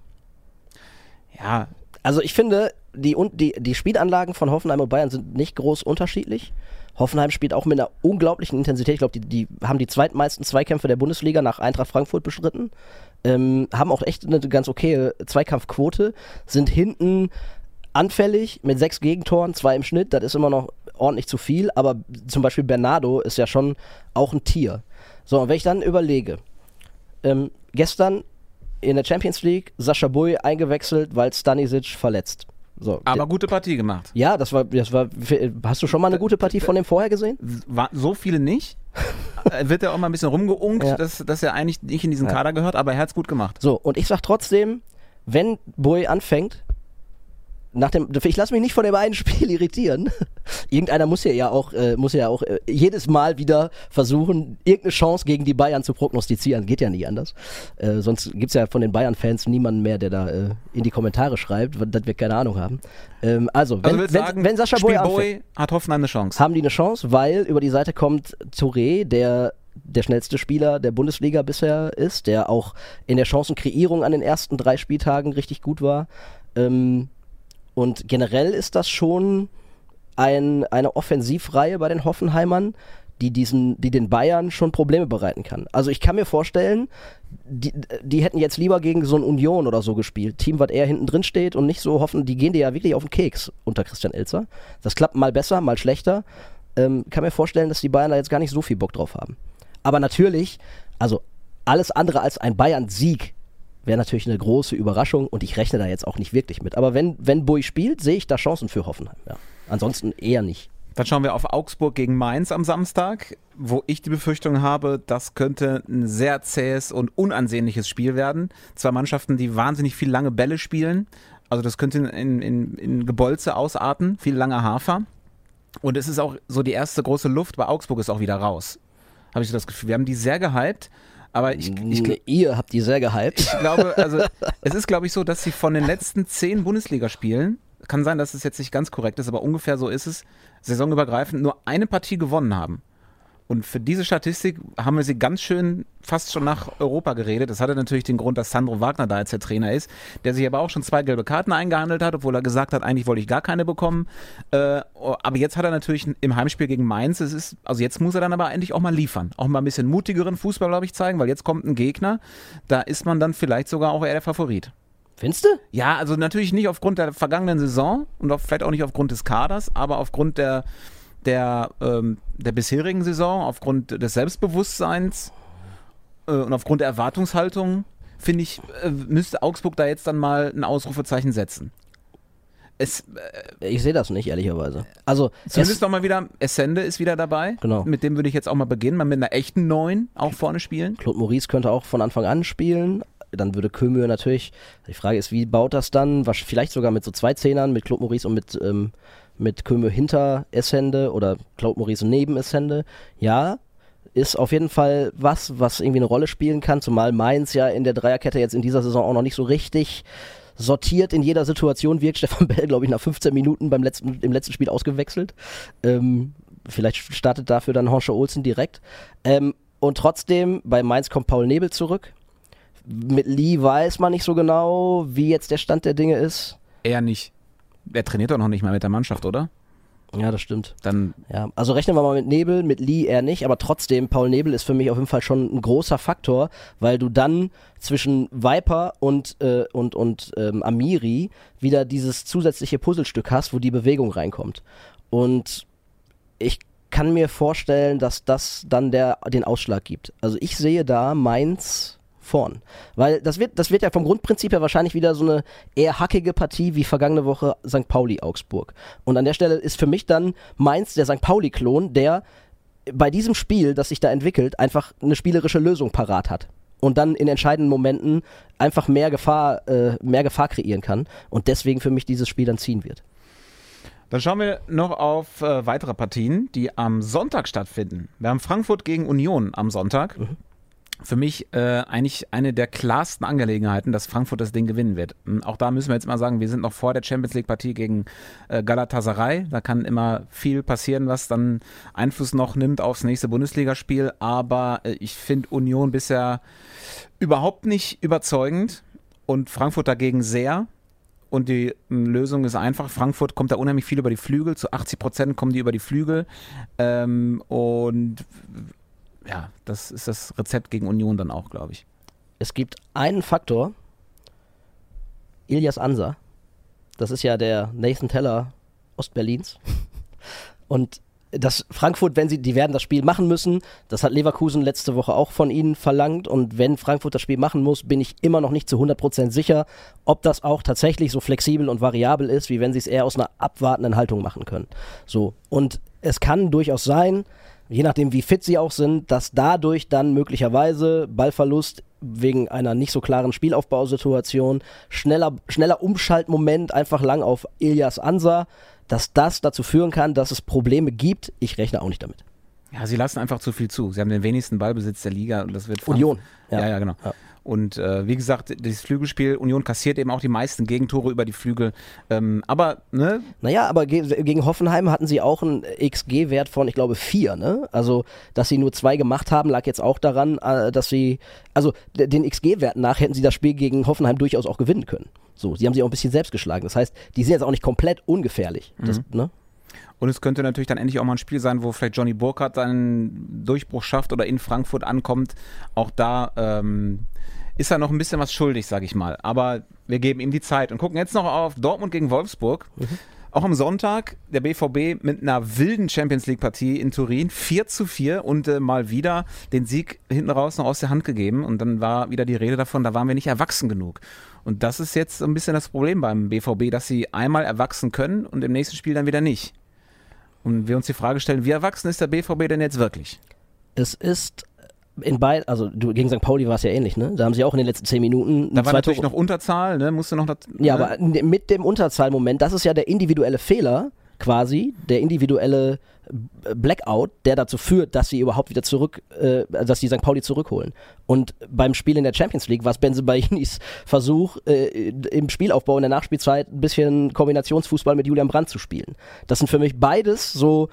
Ja, Also ich finde, die, und die, die Spielanlagen von Hoffenheim und Bayern sind nicht groß unterschiedlich. Hoffenheim spielt auch mit einer unglaublichen Intensität. Ich glaube, die, die haben die zweitmeisten Zweikämpfe der Bundesliga nach Eintracht Frankfurt bestritten. Ähm, haben auch echt eine ganz okaye Zweikampfquote. Sind hinten anfällig mit sechs Gegentoren, zwei im Schnitt. Das ist immer noch ordentlich zu viel. Aber zum Beispiel Bernardo ist ja schon auch ein Tier. So, und wenn ich dann überlege, ähm, gestern in der Champions League Sascha Bui eingewechselt, weil Stanisic verletzt. So, aber gute Partie gemacht. ja, das war, das war. Hast du schon mal eine gute Partie von dem vorher gesehen? War so viele nicht. Äh, Wird ja auch mal ein bisschen rumgeunkt, Ja. dass, dass er eigentlich nicht in diesen Ja. Kader gehört, aber er hat es gut gemacht. So, und ich sag trotzdem, wenn Bui anfängt, nach dem, ich lasse mich nicht von dem einen Spiel irritieren. Irgendeiner muss ja, ja auch, äh, muss ja auch äh, jedes Mal wieder versuchen, irgendeine Chance gegen die Bayern zu prognostizieren. Geht ja nicht anders. Äh, sonst gibt's ja von den Bayern-Fans niemanden mehr, der da äh, in die Kommentare schreibt, dass wir keine Ahnung haben. Ähm, also, wenn, Also willst wenn, sagen, wenn Sascha Bui Spiel anfängt, Bui hat Hoffenheim eine Chance. haben die eine Chance, weil über die Seite kommt Touré, der der schnellste Spieler der Bundesliga bisher ist, der auch in der Chancenkreierung an den ersten drei Spieltagen richtig gut war. Ähm, und generell ist das schon ein, eine Offensivreihe bei den Hoffenheimern, die, diesen, die den Bayern schon Probleme bereiten kann. Also ich kann mir vorstellen, die, die hätten jetzt lieber gegen so ein Union oder so gespielt. Team, was eher hinten drin steht und nicht so hoffen, die gehen dir ja wirklich auf den Keks unter Christian Elzer. Das klappt mal besser, mal schlechter. Ähm, kann mir vorstellen, dass die Bayern da jetzt gar nicht so viel Bock drauf haben. Aber natürlich, also alles andere als ein Bayern-Sieg wäre natürlich eine große Überraschung und ich rechne da jetzt auch nicht wirklich mit. Aber wenn, wenn Bui spielt, sehe ich da Chancen für Hoffenheim. Ja. Ansonsten eher nicht. Dann schauen wir auf Augsburg gegen Mainz am Samstag, wo ich die Befürchtung habe, das könnte ein sehr zähes und unansehnliches Spiel werden. Zwei Mannschaften, die wahnsinnig viel lange Bälle spielen. Also das könnte in, in, in Gebolze ausarten, viel langer Hafer. Und es ist auch so, die erste große Luft bei Augsburg ist auch wieder raus. Habe ich so das Gefühl. Wir haben die sehr gehypt, aber ich, ich, Nee, ihr habt die sehr gehypt. ich glaube, also es ist, glaube ich, so, dass sie von den letzten zehn Bundesligaspielen, kann sein, dass es jetzt nicht ganz korrekt ist, aber ungefähr so ist es, saisonübergreifend nur eine Partie gewonnen haben. Und für diese Statistik haben wir sie ganz schön fast schon nach Europa geredet. Das hatte natürlich den Grund, dass Sandro Wagner da jetzt der Trainer ist, der sich aber auch schon zwei gelbe Karten eingehandelt hat, obwohl er gesagt hat, eigentlich wollte ich gar keine bekommen. Äh, aber jetzt hat er natürlich im Heimspiel gegen Mainz, es ist, also jetzt muss er dann aber endlich auch mal liefern. Auch mal ein bisschen mutigeren Fußball, glaube ich, zeigen, weil jetzt kommt ein Gegner, da ist man dann vielleicht sogar auch eher der Favorit. Findest du? Ja, also natürlich nicht aufgrund der vergangenen Saison und auch, vielleicht auch nicht aufgrund des Kaders, aber aufgrund der Der, ähm, der bisherigen Saison, aufgrund des Selbstbewusstseins äh, und aufgrund der Erwartungshaltung, finde ich, äh, müsste Augsburg da jetzt dann mal ein Ausrufezeichen setzen. Es, äh, ich sehe das nicht, ehrlicherweise. Also, zumindest noch mal wieder, Essende ist wieder dabei. Genau. Mit dem würde ich jetzt auch mal beginnen, mal mit einer echten Neun auch vorne spielen. Claude Maurice könnte auch von Anfang an spielen. Dann würde Kömür natürlich, die Frage ist, wie baut das dann? Vielleicht sogar mit so zwei Zehnern, mit Claude Maurice und mit ähm, mit Kömür hinter Essende oder Claude Maurice neben Essende. Ja, ist auf jeden Fall was, was irgendwie eine Rolle spielen kann, zumal Mainz ja in der Dreierkette jetzt in dieser Saison auch noch nicht so richtig sortiert in jeder Situation wirkt. Stefan Bell, glaube ich, nach fünfzehn Minuten beim letzten, im letzten Spiel ausgewechselt. Ähm, vielleicht startet dafür dann Honsche Olsen direkt. Ähm, und trotzdem, bei Mainz kommt Paul Nebel zurück. Mit Lee weiß man nicht so genau, wie jetzt der Stand der Dinge ist. Eher nicht. Er trainiert doch noch nicht mal mit der Mannschaft, oder? Ja, das stimmt. Dann ja, also rechnen wir mal mit Nebel, mit Lee eher nicht, aber trotzdem, Paul Nebel ist für mich auf jeden Fall schon ein großer Faktor, weil du dann zwischen Viper und, äh, und, und ähm, Amiri wieder dieses zusätzliche Puzzlestück hast, wo die Bewegung reinkommt. Und ich kann mir vorstellen, dass das dann der, den Ausschlag gibt. Also ich sehe da Mainz vorn. Weil das wird, das wird ja vom Grundprinzip her wahrscheinlich wieder so eine eher hackige Partie wie vergangene Woche Sankt Pauli-Augsburg. Und an der Stelle ist für mich dann Mainz der Sankt Pauli-Klon, der bei diesem Spiel, das sich da entwickelt, einfach eine spielerische Lösung parat hat. Und dann in entscheidenden Momenten einfach mehr Gefahr, äh, mehr Gefahr kreieren kann. Und deswegen für mich dieses Spiel dann ziehen wird. Dann schauen wir noch auf äh, weitere Partien, die am Sonntag stattfinden. Wir haben Frankfurt gegen Union am Sonntag. Mhm. Für mich äh, eigentlich eine der klarsten Angelegenheiten, dass Frankfurt das Ding gewinnen wird. Auch da müssen wir jetzt mal sagen, wir sind noch vor der Champions League Partie gegen äh, Galatasaray. Da kann immer viel passieren, was dann Einfluss noch nimmt aufs nächste Bundesligaspiel. Aber äh, ich finde Union bisher überhaupt nicht überzeugend und Frankfurt dagegen sehr. Und die Lösung ist einfach, Frankfurt kommt da unheimlich viel über die Flügel, zu achtzig Prozent kommen die über die Flügel. Ähm, und ja, das ist das Rezept gegen Union dann auch, glaube ich. Es gibt einen Faktor, Ilyas Ansa. Das ist ja der Nathan Teller Ostberlins. Und das Frankfurt, wenn sie, die werden das Spiel machen müssen, das hat Leverkusen letzte Woche auch von ihnen verlangt, und wenn Frankfurt das Spiel machen muss, bin ich immer noch nicht zu hundert Prozent sicher, ob das auch tatsächlich so flexibel und variabel ist, wie wenn sie es eher aus einer abwartenden Haltung machen können. So, und es kann durchaus sein, je nachdem wie fit sie auch sind, dass dadurch dann möglicherweise Ballverlust wegen einer nicht so klaren Spielaufbausituation, schneller, schneller Umschaltmoment einfach lang auf Ilyas Ansa, dass das dazu führen kann, dass es Probleme gibt. Ich rechne auch nicht damit. Ja, sie lassen einfach zu viel zu. Sie haben den wenigsten Ballbesitz der Liga und das wird Frank- Union. Ja, ja, ja genau. Ja. Und äh, wie gesagt, dieses Flügelspiel, Union kassiert eben auch die meisten Gegentore über die Flügel. Ähm, aber, ne? Naja, aber ge- gegen Hoffenheim hatten sie auch einen X G-Wert von, ich glaube, vier, ne? Also, dass sie nur zwei gemacht haben, lag jetzt auch daran, äh, dass sie, also d- den X G-Wert nach hätten sie das Spiel gegen Hoffenheim durchaus auch gewinnen können. So, sie haben sich auch ein bisschen selbst geschlagen. Das heißt, die sind jetzt auch nicht komplett ungefährlich. Das, mhm. ne? Und es könnte natürlich dann endlich auch mal ein Spiel sein, wo vielleicht Johnny Burkhardt seinen Durchbruch schafft oder in Frankfurt ankommt. Auch da ähm, ist er noch ein bisschen was schuldig, sage ich mal. Aber wir geben ihm die Zeit und gucken jetzt noch auf Dortmund gegen Wolfsburg. Mhm. Auch am Sonntag der B V B mit einer wilden Champions-League-Partie in Turin, vier zu vier, und äh, mal wieder den Sieg hinten raus noch aus der Hand gegeben. Und dann war wieder die Rede davon, da waren wir nicht erwachsen genug. Und das ist jetzt so ein bisschen das Problem beim B V B, dass sie einmal erwachsen können und im nächsten Spiel dann wieder nicht. Und wir uns die Frage stellen, wie erwachsen ist der B V B denn jetzt wirklich? Es ist in beiden, also du, gegen Sankt Pauli war es ja ähnlich, ne? Da haben sie auch in den letzten zehn Minuten Da war natürlich Tore noch Unterzahl, ne? Musste noch das, Ja, ne? aber mit dem Unterzahlmoment, das ist ja der individuelle Fehler quasi, der individuelle Blackout, der dazu führt, dass sie überhaupt wieder zurück, äh, dass die Sankt Pauli zurückholen. Und beim Spiel in der Champions League war es Bensebaïnis Versuch, äh, im Spielaufbau in der Nachspielzeit ein bisschen Kombinationsfußball mit Julian Brandt zu spielen. Das sind für mich beides so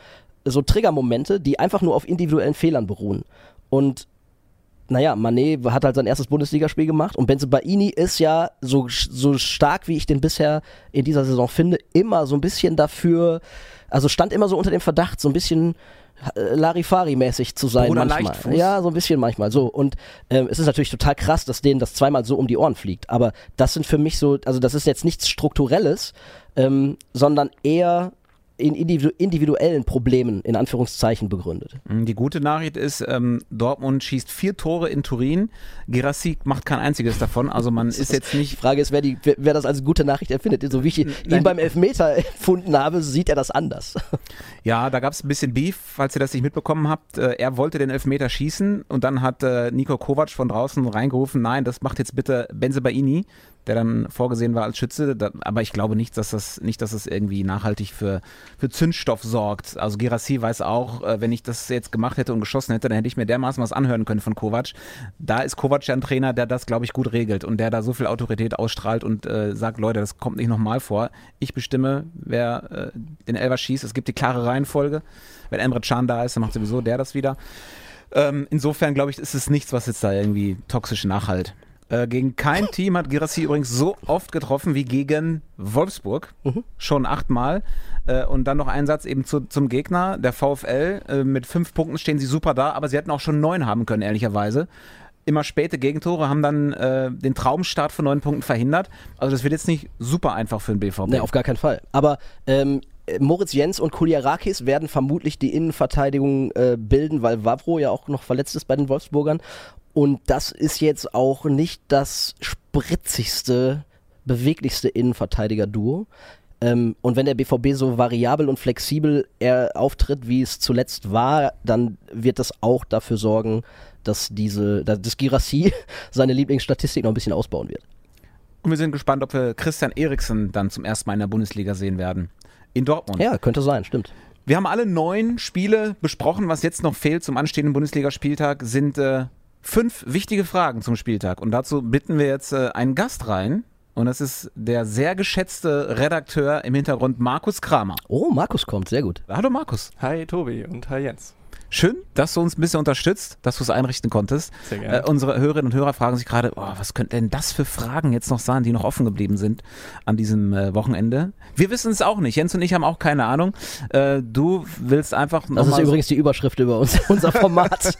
so Triggermomente, die einfach nur auf individuellen Fehlern beruhen. Und naja, Mané hat halt sein erstes Bundesligaspiel gemacht und Bensebaini ist ja so, so stark, wie ich den bisher in dieser Saison finde, immer so ein bisschen dafür, also stand immer so unter dem Verdacht, so ein bisschen Larifari-mäßig zu sein Bruder manchmal. Leichtfuß. Ja, so ein bisschen manchmal. So. Und ähm, es ist natürlich total krass, dass denen das zweimal so um die Ohren fliegt. Aber das sind für mich so, also das ist jetzt nichts Strukturelles, ähm, sondern eher in individu- individuellen Problemen in Anführungszeichen begründet. Die gute Nachricht ist, ähm, Dortmund schießt vier Tore in Turin, Girassi macht kein einziges davon, also man ist jetzt nicht... Die Frage ist, wer, die, wer, wer das als gute Nachricht empfindet. So wie ich ihn Nein. beim Elfmeter empfunden habe, sieht er das anders. Ja, da gab es ein bisschen Beef, falls ihr das nicht mitbekommen habt. Äh, er wollte den Elfmeter schießen und dann hat äh, Niko Kovac von draußen reingerufen, nein, das macht jetzt bitte Bensebaini, der dann vorgesehen war als Schütze. Da, aber ich glaube nicht, dass das nicht, dass das irgendwie nachhaltig für, für Zündstoff sorgt. Also Girassi weiß auch, äh, wenn ich das jetzt gemacht hätte und geschossen hätte, dann hätte ich mir dermaßen was anhören können von Kovac. Da ist Kovac ja ein Trainer, der das, glaube ich, gut regelt und der da so viel Autorität ausstrahlt und äh, sagt, Leute, das kommt nicht nochmal vor. Ich bestimme, wer äh, den Elfer schießt. Es gibt die klare Reihenfolge. Wenn Emre Can da ist, dann macht sowieso der das wieder. Ähm, insofern, glaube ich, ist es nichts, was jetzt da irgendwie toxisch nachhalt. Äh, gegen kein Team hat Girassi übrigens so oft getroffen wie gegen Wolfsburg. Mhm. Schon achtmal. Äh, und dann noch ein Satz eben zu, zum Gegner, der VfL. Äh, mit fünf Punkten stehen sie super da, aber sie hätten auch schon neun haben können, ehrlicherweise. Immer späte Gegentore haben dann äh, den Traumstart von neun Punkten verhindert. Also das wird jetzt nicht super einfach für den B V B. Nee, auf gar keinen Fall. Aber ähm, Moritz Jens und Kouliarakis werden vermutlich die Innenverteidigung äh, bilden, weil Wavro ja auch noch verletzt ist bei den Wolfsburgern. Und das ist jetzt auch nicht das spritzigste, beweglichste Innenverteidiger-Duo. Ähm, und wenn der B V B so variabel und flexibel er auftritt, wie es zuletzt war, dann wird das auch dafür sorgen, dass diese, dass das Girassi seine Lieblingsstatistik noch ein bisschen ausbauen wird. Und wir sind gespannt, ob wir Christian Eriksen dann zum ersten Mal in der Bundesliga sehen werden. In Dortmund. Ja, könnte sein, stimmt. Wir haben alle neun Spiele besprochen. Was jetzt noch fehlt zum anstehenden Bundesligaspieltag sind äh, fünf wichtige Fragen zum Spieltag. Und dazu bitten wir jetzt äh, einen Gast rein. Und das ist der sehr geschätzte Redakteur im Hintergrund, Markus Kramer. Oh, Markus kommt, sehr gut. Hallo Markus. Hi Tobi und hi Jens. Schön, dass du uns ein bisschen unterstützt, dass du es einrichten konntest. Sehr gerne. Äh, unsere Hörerinnen und Hörer fragen sich gerade, oh, was könnten denn das für Fragen jetzt noch sein, die noch offen geblieben sind an diesem äh, Wochenende? Wir wissen es auch nicht. Jens und ich haben auch keine Ahnung. Äh, du willst einfach noch Das mal ist übrigens die Überschrift über uns, unser Format.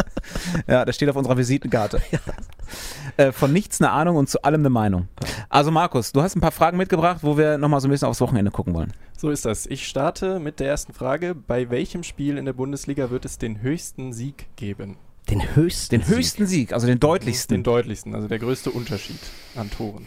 Ja, das steht auf unserer Visitenkarte. Ja. Äh, von nichts eine Ahnung und zu allem eine Meinung. Also Markus, du hast ein paar Fragen mitgebracht, wo wir nochmal so ein bisschen aufs Wochenende gucken wollen. So ist das. Ich starte mit der ersten Frage. Bei welchem Spiel in der Bundesliga wird es den höchsten Sieg geben? Den höchsten Den höchsten Sieg, also den deutlichsten. Den deutlichsten, also der größte Unterschied an Toren.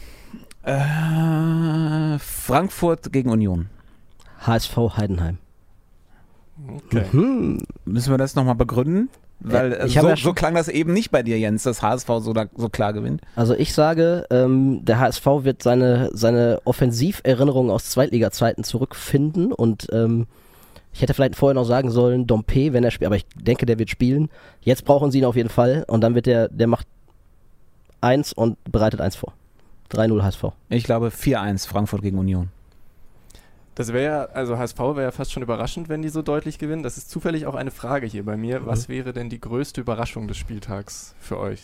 Äh, Frankfurt gegen Union. H S V Heidenheim. Okay. Mhm. Müssen wir das nochmal begründen? Weil Ja, äh, ich so, hab ja so schon- klang das eben nicht bei dir, Jens, dass H S V so, da, so klar gewinnt. Also ich sage, ähm, der H S V wird seine, seine Offensiverinnerungen aus Zweitliga-Zeiten zurückfinden und ähm, ich hätte vielleicht vorher noch sagen sollen, Dompe, wenn er spielt, aber ich denke, der wird spielen. Jetzt brauchen sie ihn auf jeden Fall und dann wird der, der macht eins und bereitet eins vor. drei null H S V. Ich glaube vier eins Frankfurt gegen Union. Das wäre, also H S V wäre ja fast schon überraschend, wenn die so deutlich gewinnen. Das ist zufällig auch eine Frage hier bei mir. Was wäre denn die größte Überraschung des Spieltags für euch?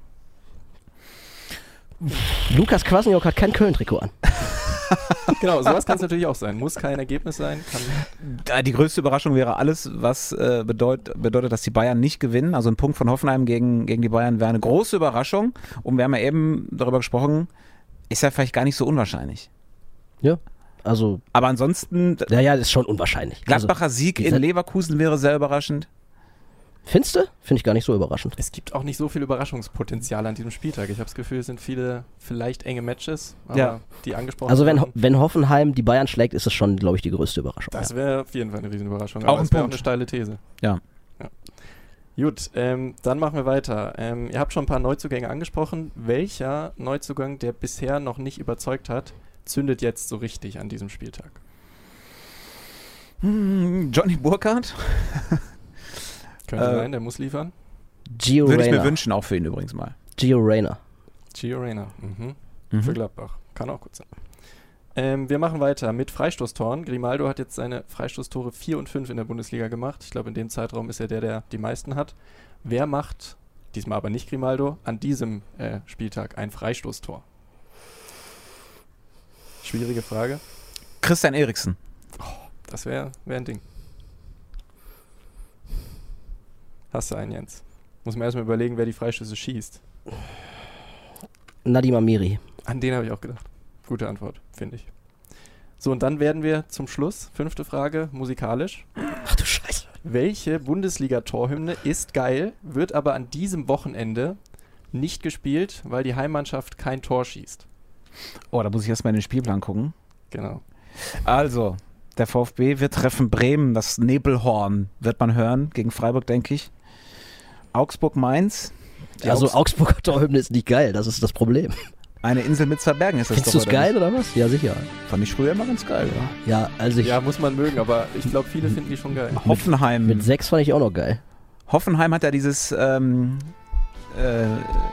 Lukas Kwasniok hat kein Köln-Trikot an. Genau, sowas kann es natürlich auch sein. Muss kein Ergebnis sein. Kann Äh, Die größte Überraschung wäre alles, was äh, bedeut, bedeutet, dass die Bayern nicht gewinnen. Also ein Punkt von Hoffenheim gegen, gegen die Bayern wäre eine große Überraschung. Und wir haben ja eben darüber gesprochen, ist ja vielleicht gar nicht so unwahrscheinlich. Ja, also, Aber ansonsten, ja, ja, das ist schon unwahrscheinlich. Gladbacher Also, Sieg in diese- Leverkusen wäre sehr überraschend. Findest du? Finde ich gar nicht so überraschend. Es gibt auch nicht so viel Überraschungspotenzial an diesem Spieltag. Ich habe das Gefühl, es sind viele vielleicht enge Matches, aber Ja. die angesprochen Also wenn, wurden, wenn Hoffenheim die Bayern schlägt, ist es schon, glaube ich, die größte Überraschung. das wäre auf jeden Fall eine Riesenüberraschung. Auch Aber ein es wäre auch Punkt. eine steile These. Ja. ja. Gut, ähm, dann machen wir weiter. Ähm, ihr habt schon ein paar Neuzugänge angesprochen. Welcher Neuzugang, der bisher noch nicht überzeugt hat, zündet jetzt so richtig an diesem Spieltag? Hm, Johnny Burkhardt? Könnte Äh, sein, der muss liefern. Gio Würde ich mir Reyna. wünschen, auch für ihn übrigens mal. Gio Reyna. Gio Reyna, mhm. Mhm. für Gladbach. Kann auch gut sein. Ähm, wir machen weiter mit Freistoßtoren. Grimaldo hat jetzt seine Freistoßtore vier und fünf in der Bundesliga gemacht. Ich glaube, in dem Zeitraum ist er der, der die meisten hat. Wer macht, diesmal aber nicht Grimaldo, an diesem äh, Spieltag ein Freistoßtor? Schwierige Frage. Christian Eriksen. Oh, das wäre wär ein Ding. Hast du einen, Jens? Muss man erstmal überlegen, wer die Freistöße schießt. Nadim Amiri. An den habe ich auch gedacht. Gute Antwort, finde ich. So, und dann werden wir zum Schluss, fünfte Frage, musikalisch. Ach du Scheiße. Welche Bundesliga-Torhymne ist geil, wird aber an diesem Wochenende nicht gespielt, weil die Heimmannschaft kein Tor schießt? Oh, da muss ich erstmal in den Spielplan gucken. Genau. Also, der VfB wird treffen Bremen, das Nebelhorn wird man hören, gegen Freiburg, denke ich. Augsburg-Mainz. Also Augs- Augsburger Torhymne ist nicht geil, das ist das Problem. Eine Insel mit zwei Bergen ist das Findest doch, du es oder geil nicht? oder was? Ja, sicher. Fand ich früher immer ganz geil, ja. Ja, also ich, Ja, muss man mögen, aber ich glaube, viele finden die schon geil. Hoffenheim. mit sechs fand ich auch noch geil. Hoffenheim hat ja dieses, ähm, äh,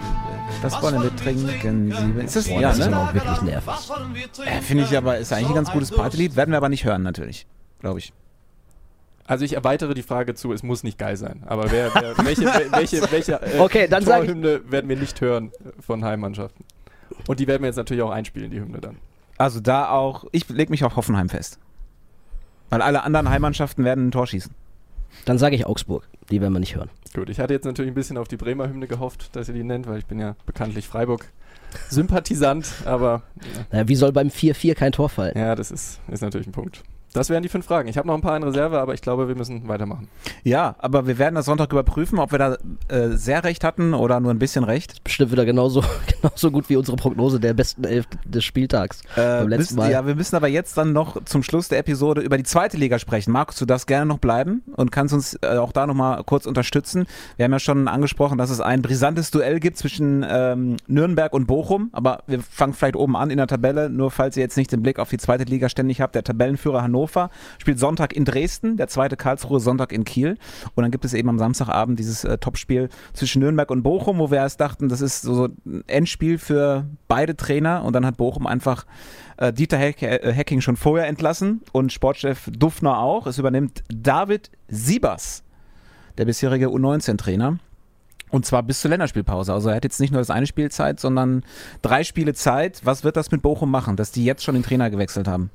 was wollen wir trinken? Sie, ist das, Boah, ja, das ist ne? aber auch wirklich nervig. Äh, Finde ich aber, ist eigentlich ein ganz gutes Partylied, werden wir aber nicht hören, natürlich, glaube ich. Also ich erweitere die Frage zu, es muss nicht geil sein. Aber wer, wer, welche, welche, welche äh, Okay, dann sag ich- Torhymne werden wir nicht hören von Heimmannschaften? Und die werden wir jetzt natürlich auch einspielen, die Hymne dann. Also da auch, ich lege mich auf Hoffenheim fest. Weil alle anderen Heimmannschaften werden ein Tor schießen. Dann sage ich Augsburg. Die werden wir nicht hören. Gut, ich hatte jetzt natürlich ein bisschen auf die Bremer Hymne gehofft, dass ihr die nennt, weil ich bin ja bekanntlich Freiburg-Sympathisant, aber Naja, wie soll beim vier vier kein Tor fallen? ja, das ist, ist natürlich ein Punkt. Das wären die fünf Fragen. Ich habe noch ein paar in Reserve, aber ich glaube, wir müssen weitermachen. Ja, aber wir werden das Sonntag überprüfen, ob wir da äh, sehr recht hatten oder nur ein bisschen recht. Bestimmt wieder genauso, genauso gut wie unsere Prognose der besten Elf des Spieltags. Äh, beim letzten müssen, Mal. Ja, wir müssen aber jetzt dann noch zum Schluss der Episode über die zweite Liga sprechen. Markus, du darfst gerne noch bleiben und kannst uns äh, auch da nochmal kurz unterstützen. Wir haben ja schon angesprochen, dass es ein brisantes Duell gibt zwischen ähm, Nürnberg und Bochum, aber wir fangen vielleicht oben an in der Tabelle, nur falls ihr jetzt nicht den Blick auf die zweite Liga ständig habt. Der Tabellenführer Hannover spielt Sonntag in Dresden, der zweite Karlsruhe Sonntag in Kiel und dann gibt es eben am Samstagabend dieses äh, Topspiel zwischen Nürnberg und Bochum, wo wir erst dachten, das ist so, so ein Endspiel für beide Trainer und dann hat Bochum einfach äh, Dieter Heck, äh, Hecking schon vorher entlassen und Sportchef Dufner auch. Es übernimmt David Siebers, der bisherige U neunzehn Trainer. Und zwar bis zur Länderspielpause. Also er hat jetzt nicht nur das eine Spiel Zeit, sondern drei Spiele Zeit. Was wird das mit Bochum machen, dass die jetzt schon den Trainer gewechselt haben?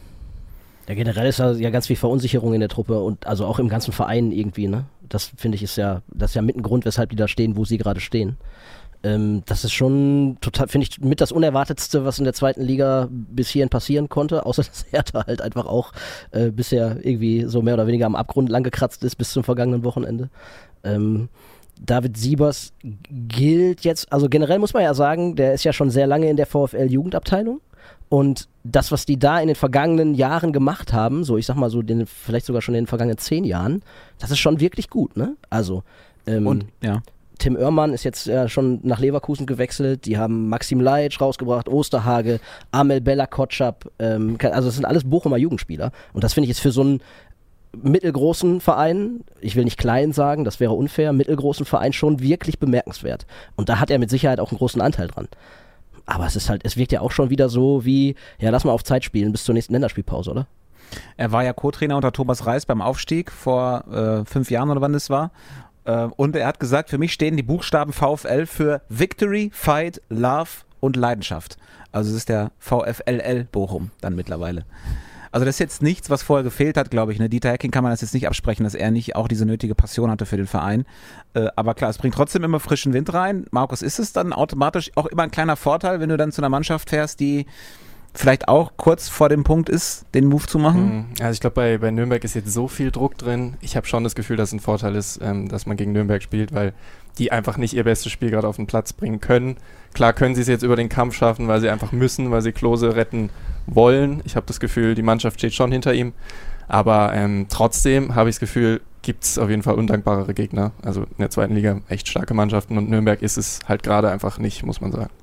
Ja, generell ist da ja ganz viel Verunsicherung in der Truppe und also auch im ganzen Verein irgendwie, ne? Das finde ich ist ja, das ist ja mit ein Grund, weshalb die da stehen, wo sie gerade stehen. Ähm, das ist schon total, finde ich, mit das Unerwartetste, was in der zweiten Liga bis hierhin passieren konnte, außer dass Hertha halt einfach auch äh, bisher irgendwie so mehr oder weniger am Abgrund lang gekratzt ist bis zum vergangenen Wochenende. Ähm, David Siebers gilt jetzt, also generell muss man ja sagen, der ist ja schon sehr lange in der VfL-Jugendabteilung. Und das, was die da in den vergangenen Jahren gemacht haben, so ich sag mal so, den, vielleicht sogar schon in den vergangenen zehn Jahren, das ist schon wirklich gut, ne? Also, ähm, Und, ja. Tim Oermann ist jetzt ja schon nach Leverkusen gewechselt, die haben Maxim Leitsch rausgebracht, Osterhage, Amel Bella Kotschap, ähm, also das sind alles Bochumer Jugendspieler. Und das finde ich jetzt für so einen mittelgroßen Verein, ich will nicht klein sagen, das wäre unfair, mittelgroßen Verein schon wirklich bemerkenswert. Und da hat er mit Sicherheit auch einen großen Anteil dran. Aber es ist halt, es wirkt ja auch schon wieder so wie, ja, lass mal auf Zeit spielen bis zur nächsten Länderspielpause, oder? Er war ja Co-Trainer unter Thomas Reis beim Aufstieg vor äh, fünf Jahren oder wann das war. Äh, und er hat gesagt, für mich stehen die Buchstaben VfL für Victory, Fight, Love und Leidenschaft. Also es ist der VfLL Bochum dann mittlerweile. Also das ist jetzt nichts, was vorher gefehlt hat, glaube ich. Ne? Dieter Hecking kann man das jetzt nicht absprechen, dass er nicht auch diese nötige Passion hatte für den Verein. Äh, aber klar, es bringt trotzdem immer frischen Wind rein. Markus, ist es dann automatisch auch immer ein kleiner Vorteil, wenn du dann zu einer Mannschaft fährst, die vielleicht auch kurz vor dem Punkt ist, den Move zu machen? Also ich glaube, bei, bei Nürnberg ist jetzt so viel Druck drin. Ich habe schon das Gefühl, dass es ein Vorteil ist, ähm, dass man gegen Nürnberg spielt, weil die einfach nicht ihr bestes Spiel gerade auf den Platz bringen können. Klar können sie es jetzt über den Kampf schaffen, weil sie einfach müssen, weil sie Klose retten wollen. Ich habe das Gefühl, die Mannschaft steht schon hinter ihm. Aber ähm, trotzdem habe ich das Gefühl, gibt es auf jeden Fall undankbarere Gegner. Also in der zweiten Liga echt starke Mannschaften und Nürnberg ist es halt gerade einfach nicht, muss man sagen.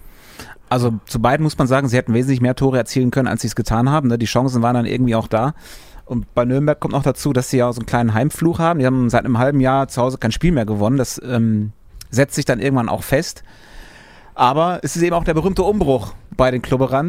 Also zu beiden muss man sagen, sie hätten wesentlich mehr Tore erzielen können, als sie es getan haben. Ne? Die Chancen waren dann irgendwie auch da. Und bei Nürnberg kommt noch dazu, dass sie ja so einen kleinen Heimfluch haben. Die haben seit einem halben Jahr zu Hause kein Spiel mehr gewonnen. Das ähm, setzt sich dann irgendwann auch fest. Aber es ist eben auch der berühmte Umbruch bei den Klubberern,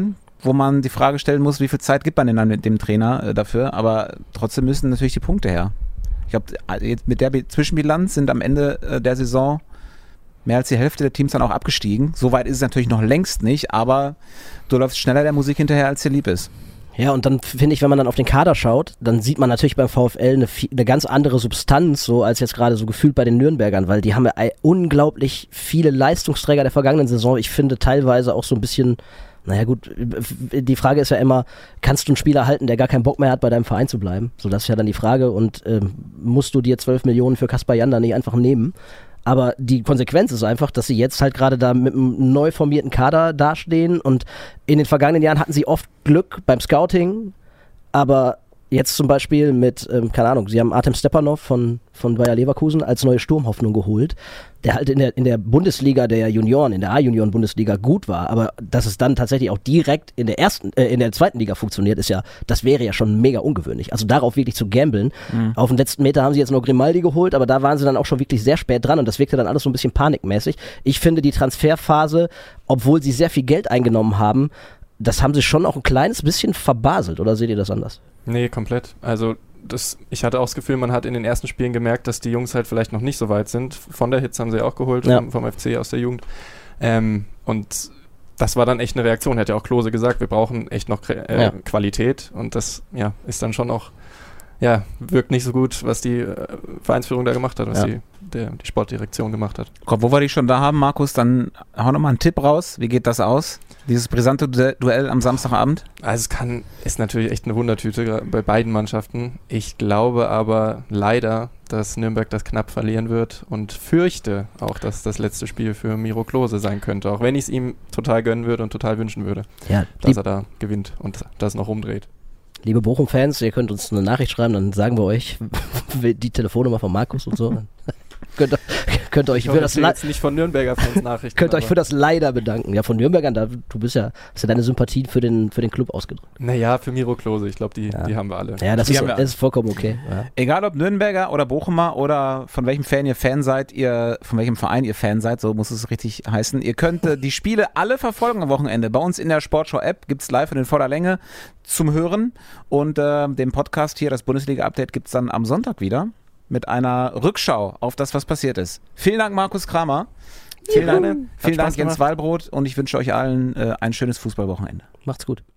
wo man die Frage stellen muss, wie viel Zeit gibt man denn dann mit dem Trainer äh, dafür, aber trotzdem müssen natürlich die Punkte her. Ich glaube, mit der Bi- Zwischenbilanz sind am Ende äh, der Saison mehr als die Hälfte der Teams dann auch abgestiegen. Soweit ist es natürlich noch längst nicht, aber du läufst schneller der Musik hinterher, als dir lieb ist. Ja, und dann finde ich, wenn man dann auf den Kader schaut, dann sieht man natürlich beim VfL eine, eine ganz andere Substanz, so als jetzt gerade so gefühlt bei den Nürnbergern, weil die haben ja unglaublich viele Leistungsträger der vergangenen Saison. Ich finde teilweise auch so ein bisschen, naja gut, die Frage ist ja immer, kannst du einen Spieler halten, der gar keinen Bock mehr hat, bei deinem Verein zu bleiben? So, das ist ja dann die Frage und ähm, musst du dir zwölf Millionen für Kaspar Janda nicht einfach nehmen? Aber die Konsequenz ist einfach, dass sie jetzt halt gerade da mit einem neu formierten Kader dastehen und in den vergangenen Jahren hatten sie oft Glück beim Scouting, aber jetzt zum Beispiel mit, ähm, keine Ahnung, sie haben Artem Stepanov von, von Bayer Leverkusen als neue Sturmhoffnung geholt, der halt in der, in der Bundesliga der Junioren, in der A-Junioren-Bundesliga gut war, aber dass es dann tatsächlich auch direkt in der ersten, äh, in der zweiten Liga funktioniert, ist ja, das wäre ja schon mega ungewöhnlich. Also darauf wirklich zu gamblen. Mhm. Auf den letzten Meter haben sie jetzt noch Grimaldi geholt, aber da waren sie dann auch schon wirklich sehr spät dran und das wirkte dann alles so ein bisschen panikmäßig. Ich finde die Transferphase, obwohl sie sehr viel Geld eingenommen haben, das haben sie schon auch ein kleines bisschen verbaselt, oder seht ihr das anders? Nee, komplett. Also das, ich hatte auch das Gefühl, man hat in den ersten Spielen gemerkt, dass die Jungs halt vielleicht noch nicht so weit sind. Von der Hitz haben sie auch geholt, ja. vom, vom F C aus der Jugend. Ähm, und das war dann echt eine Reaktion. Hätte ja auch Klose gesagt, wir brauchen echt noch äh, ja. Qualität. Und das ja, ist dann schon auch, ja, wirkt nicht so gut, was die äh, Vereinsführung da gemacht hat, was ja. die, der, die Sportdirektion gemacht hat. Komm, wo wir dich schon da haben, Markus, dann hau nochmal einen Tipp raus. Wie geht das aus? Dieses brisante Du- Duell am Samstagabend? Also es kann, ist natürlich echt eine Wundertüte bei beiden Mannschaften. Ich glaube aber leider, dass Nürnberg das knapp verlieren wird und fürchte auch, dass das letzte Spiel für Miro Klose sein könnte, auch wenn ich es ihm total gönnen würde und total wünschen würde, ja, dass er da gewinnt und das noch umdreht. Liebe Bochum-Fans, ihr könnt uns eine Nachricht schreiben, dann sagen wir euch die Telefonnummer von Markus und so. könnt, könnt euch ich für das Le- jetzt nicht von Nürnberger Fans Nachrichten. könnt euch für das leider bedanken. Ja, von Nürnbergern, da, du bist ja, hast ja deine Sympathien für den, für den Club ausgedrückt. Naja, für Miro Klose, ich glaube, die, ja. die haben wir alle. Ja, das, ist, wir das ist vollkommen okay. Ja. Egal ob Nürnberger oder Bochumer oder von welchem Fan ihr Fan seid, ihr von welchem Verein ihr Fan seid, so muss es richtig heißen. Ihr könnt äh, die Spiele alle verfolgen am Wochenende. Bei uns in der Sportschau-App gibt es live und in voller Länge zum Hören und äh, den Podcast hier, das Bundesliga-Update, gibt es dann am Sonntag wieder mit einer Rückschau auf das, was passiert ist. Vielen Dank, Markus Kramer. Vielen Dank, vielen Dank Jens Wallbrot und ich wünsche euch allen äh, ein schönes Fußballwochenende. Macht's gut.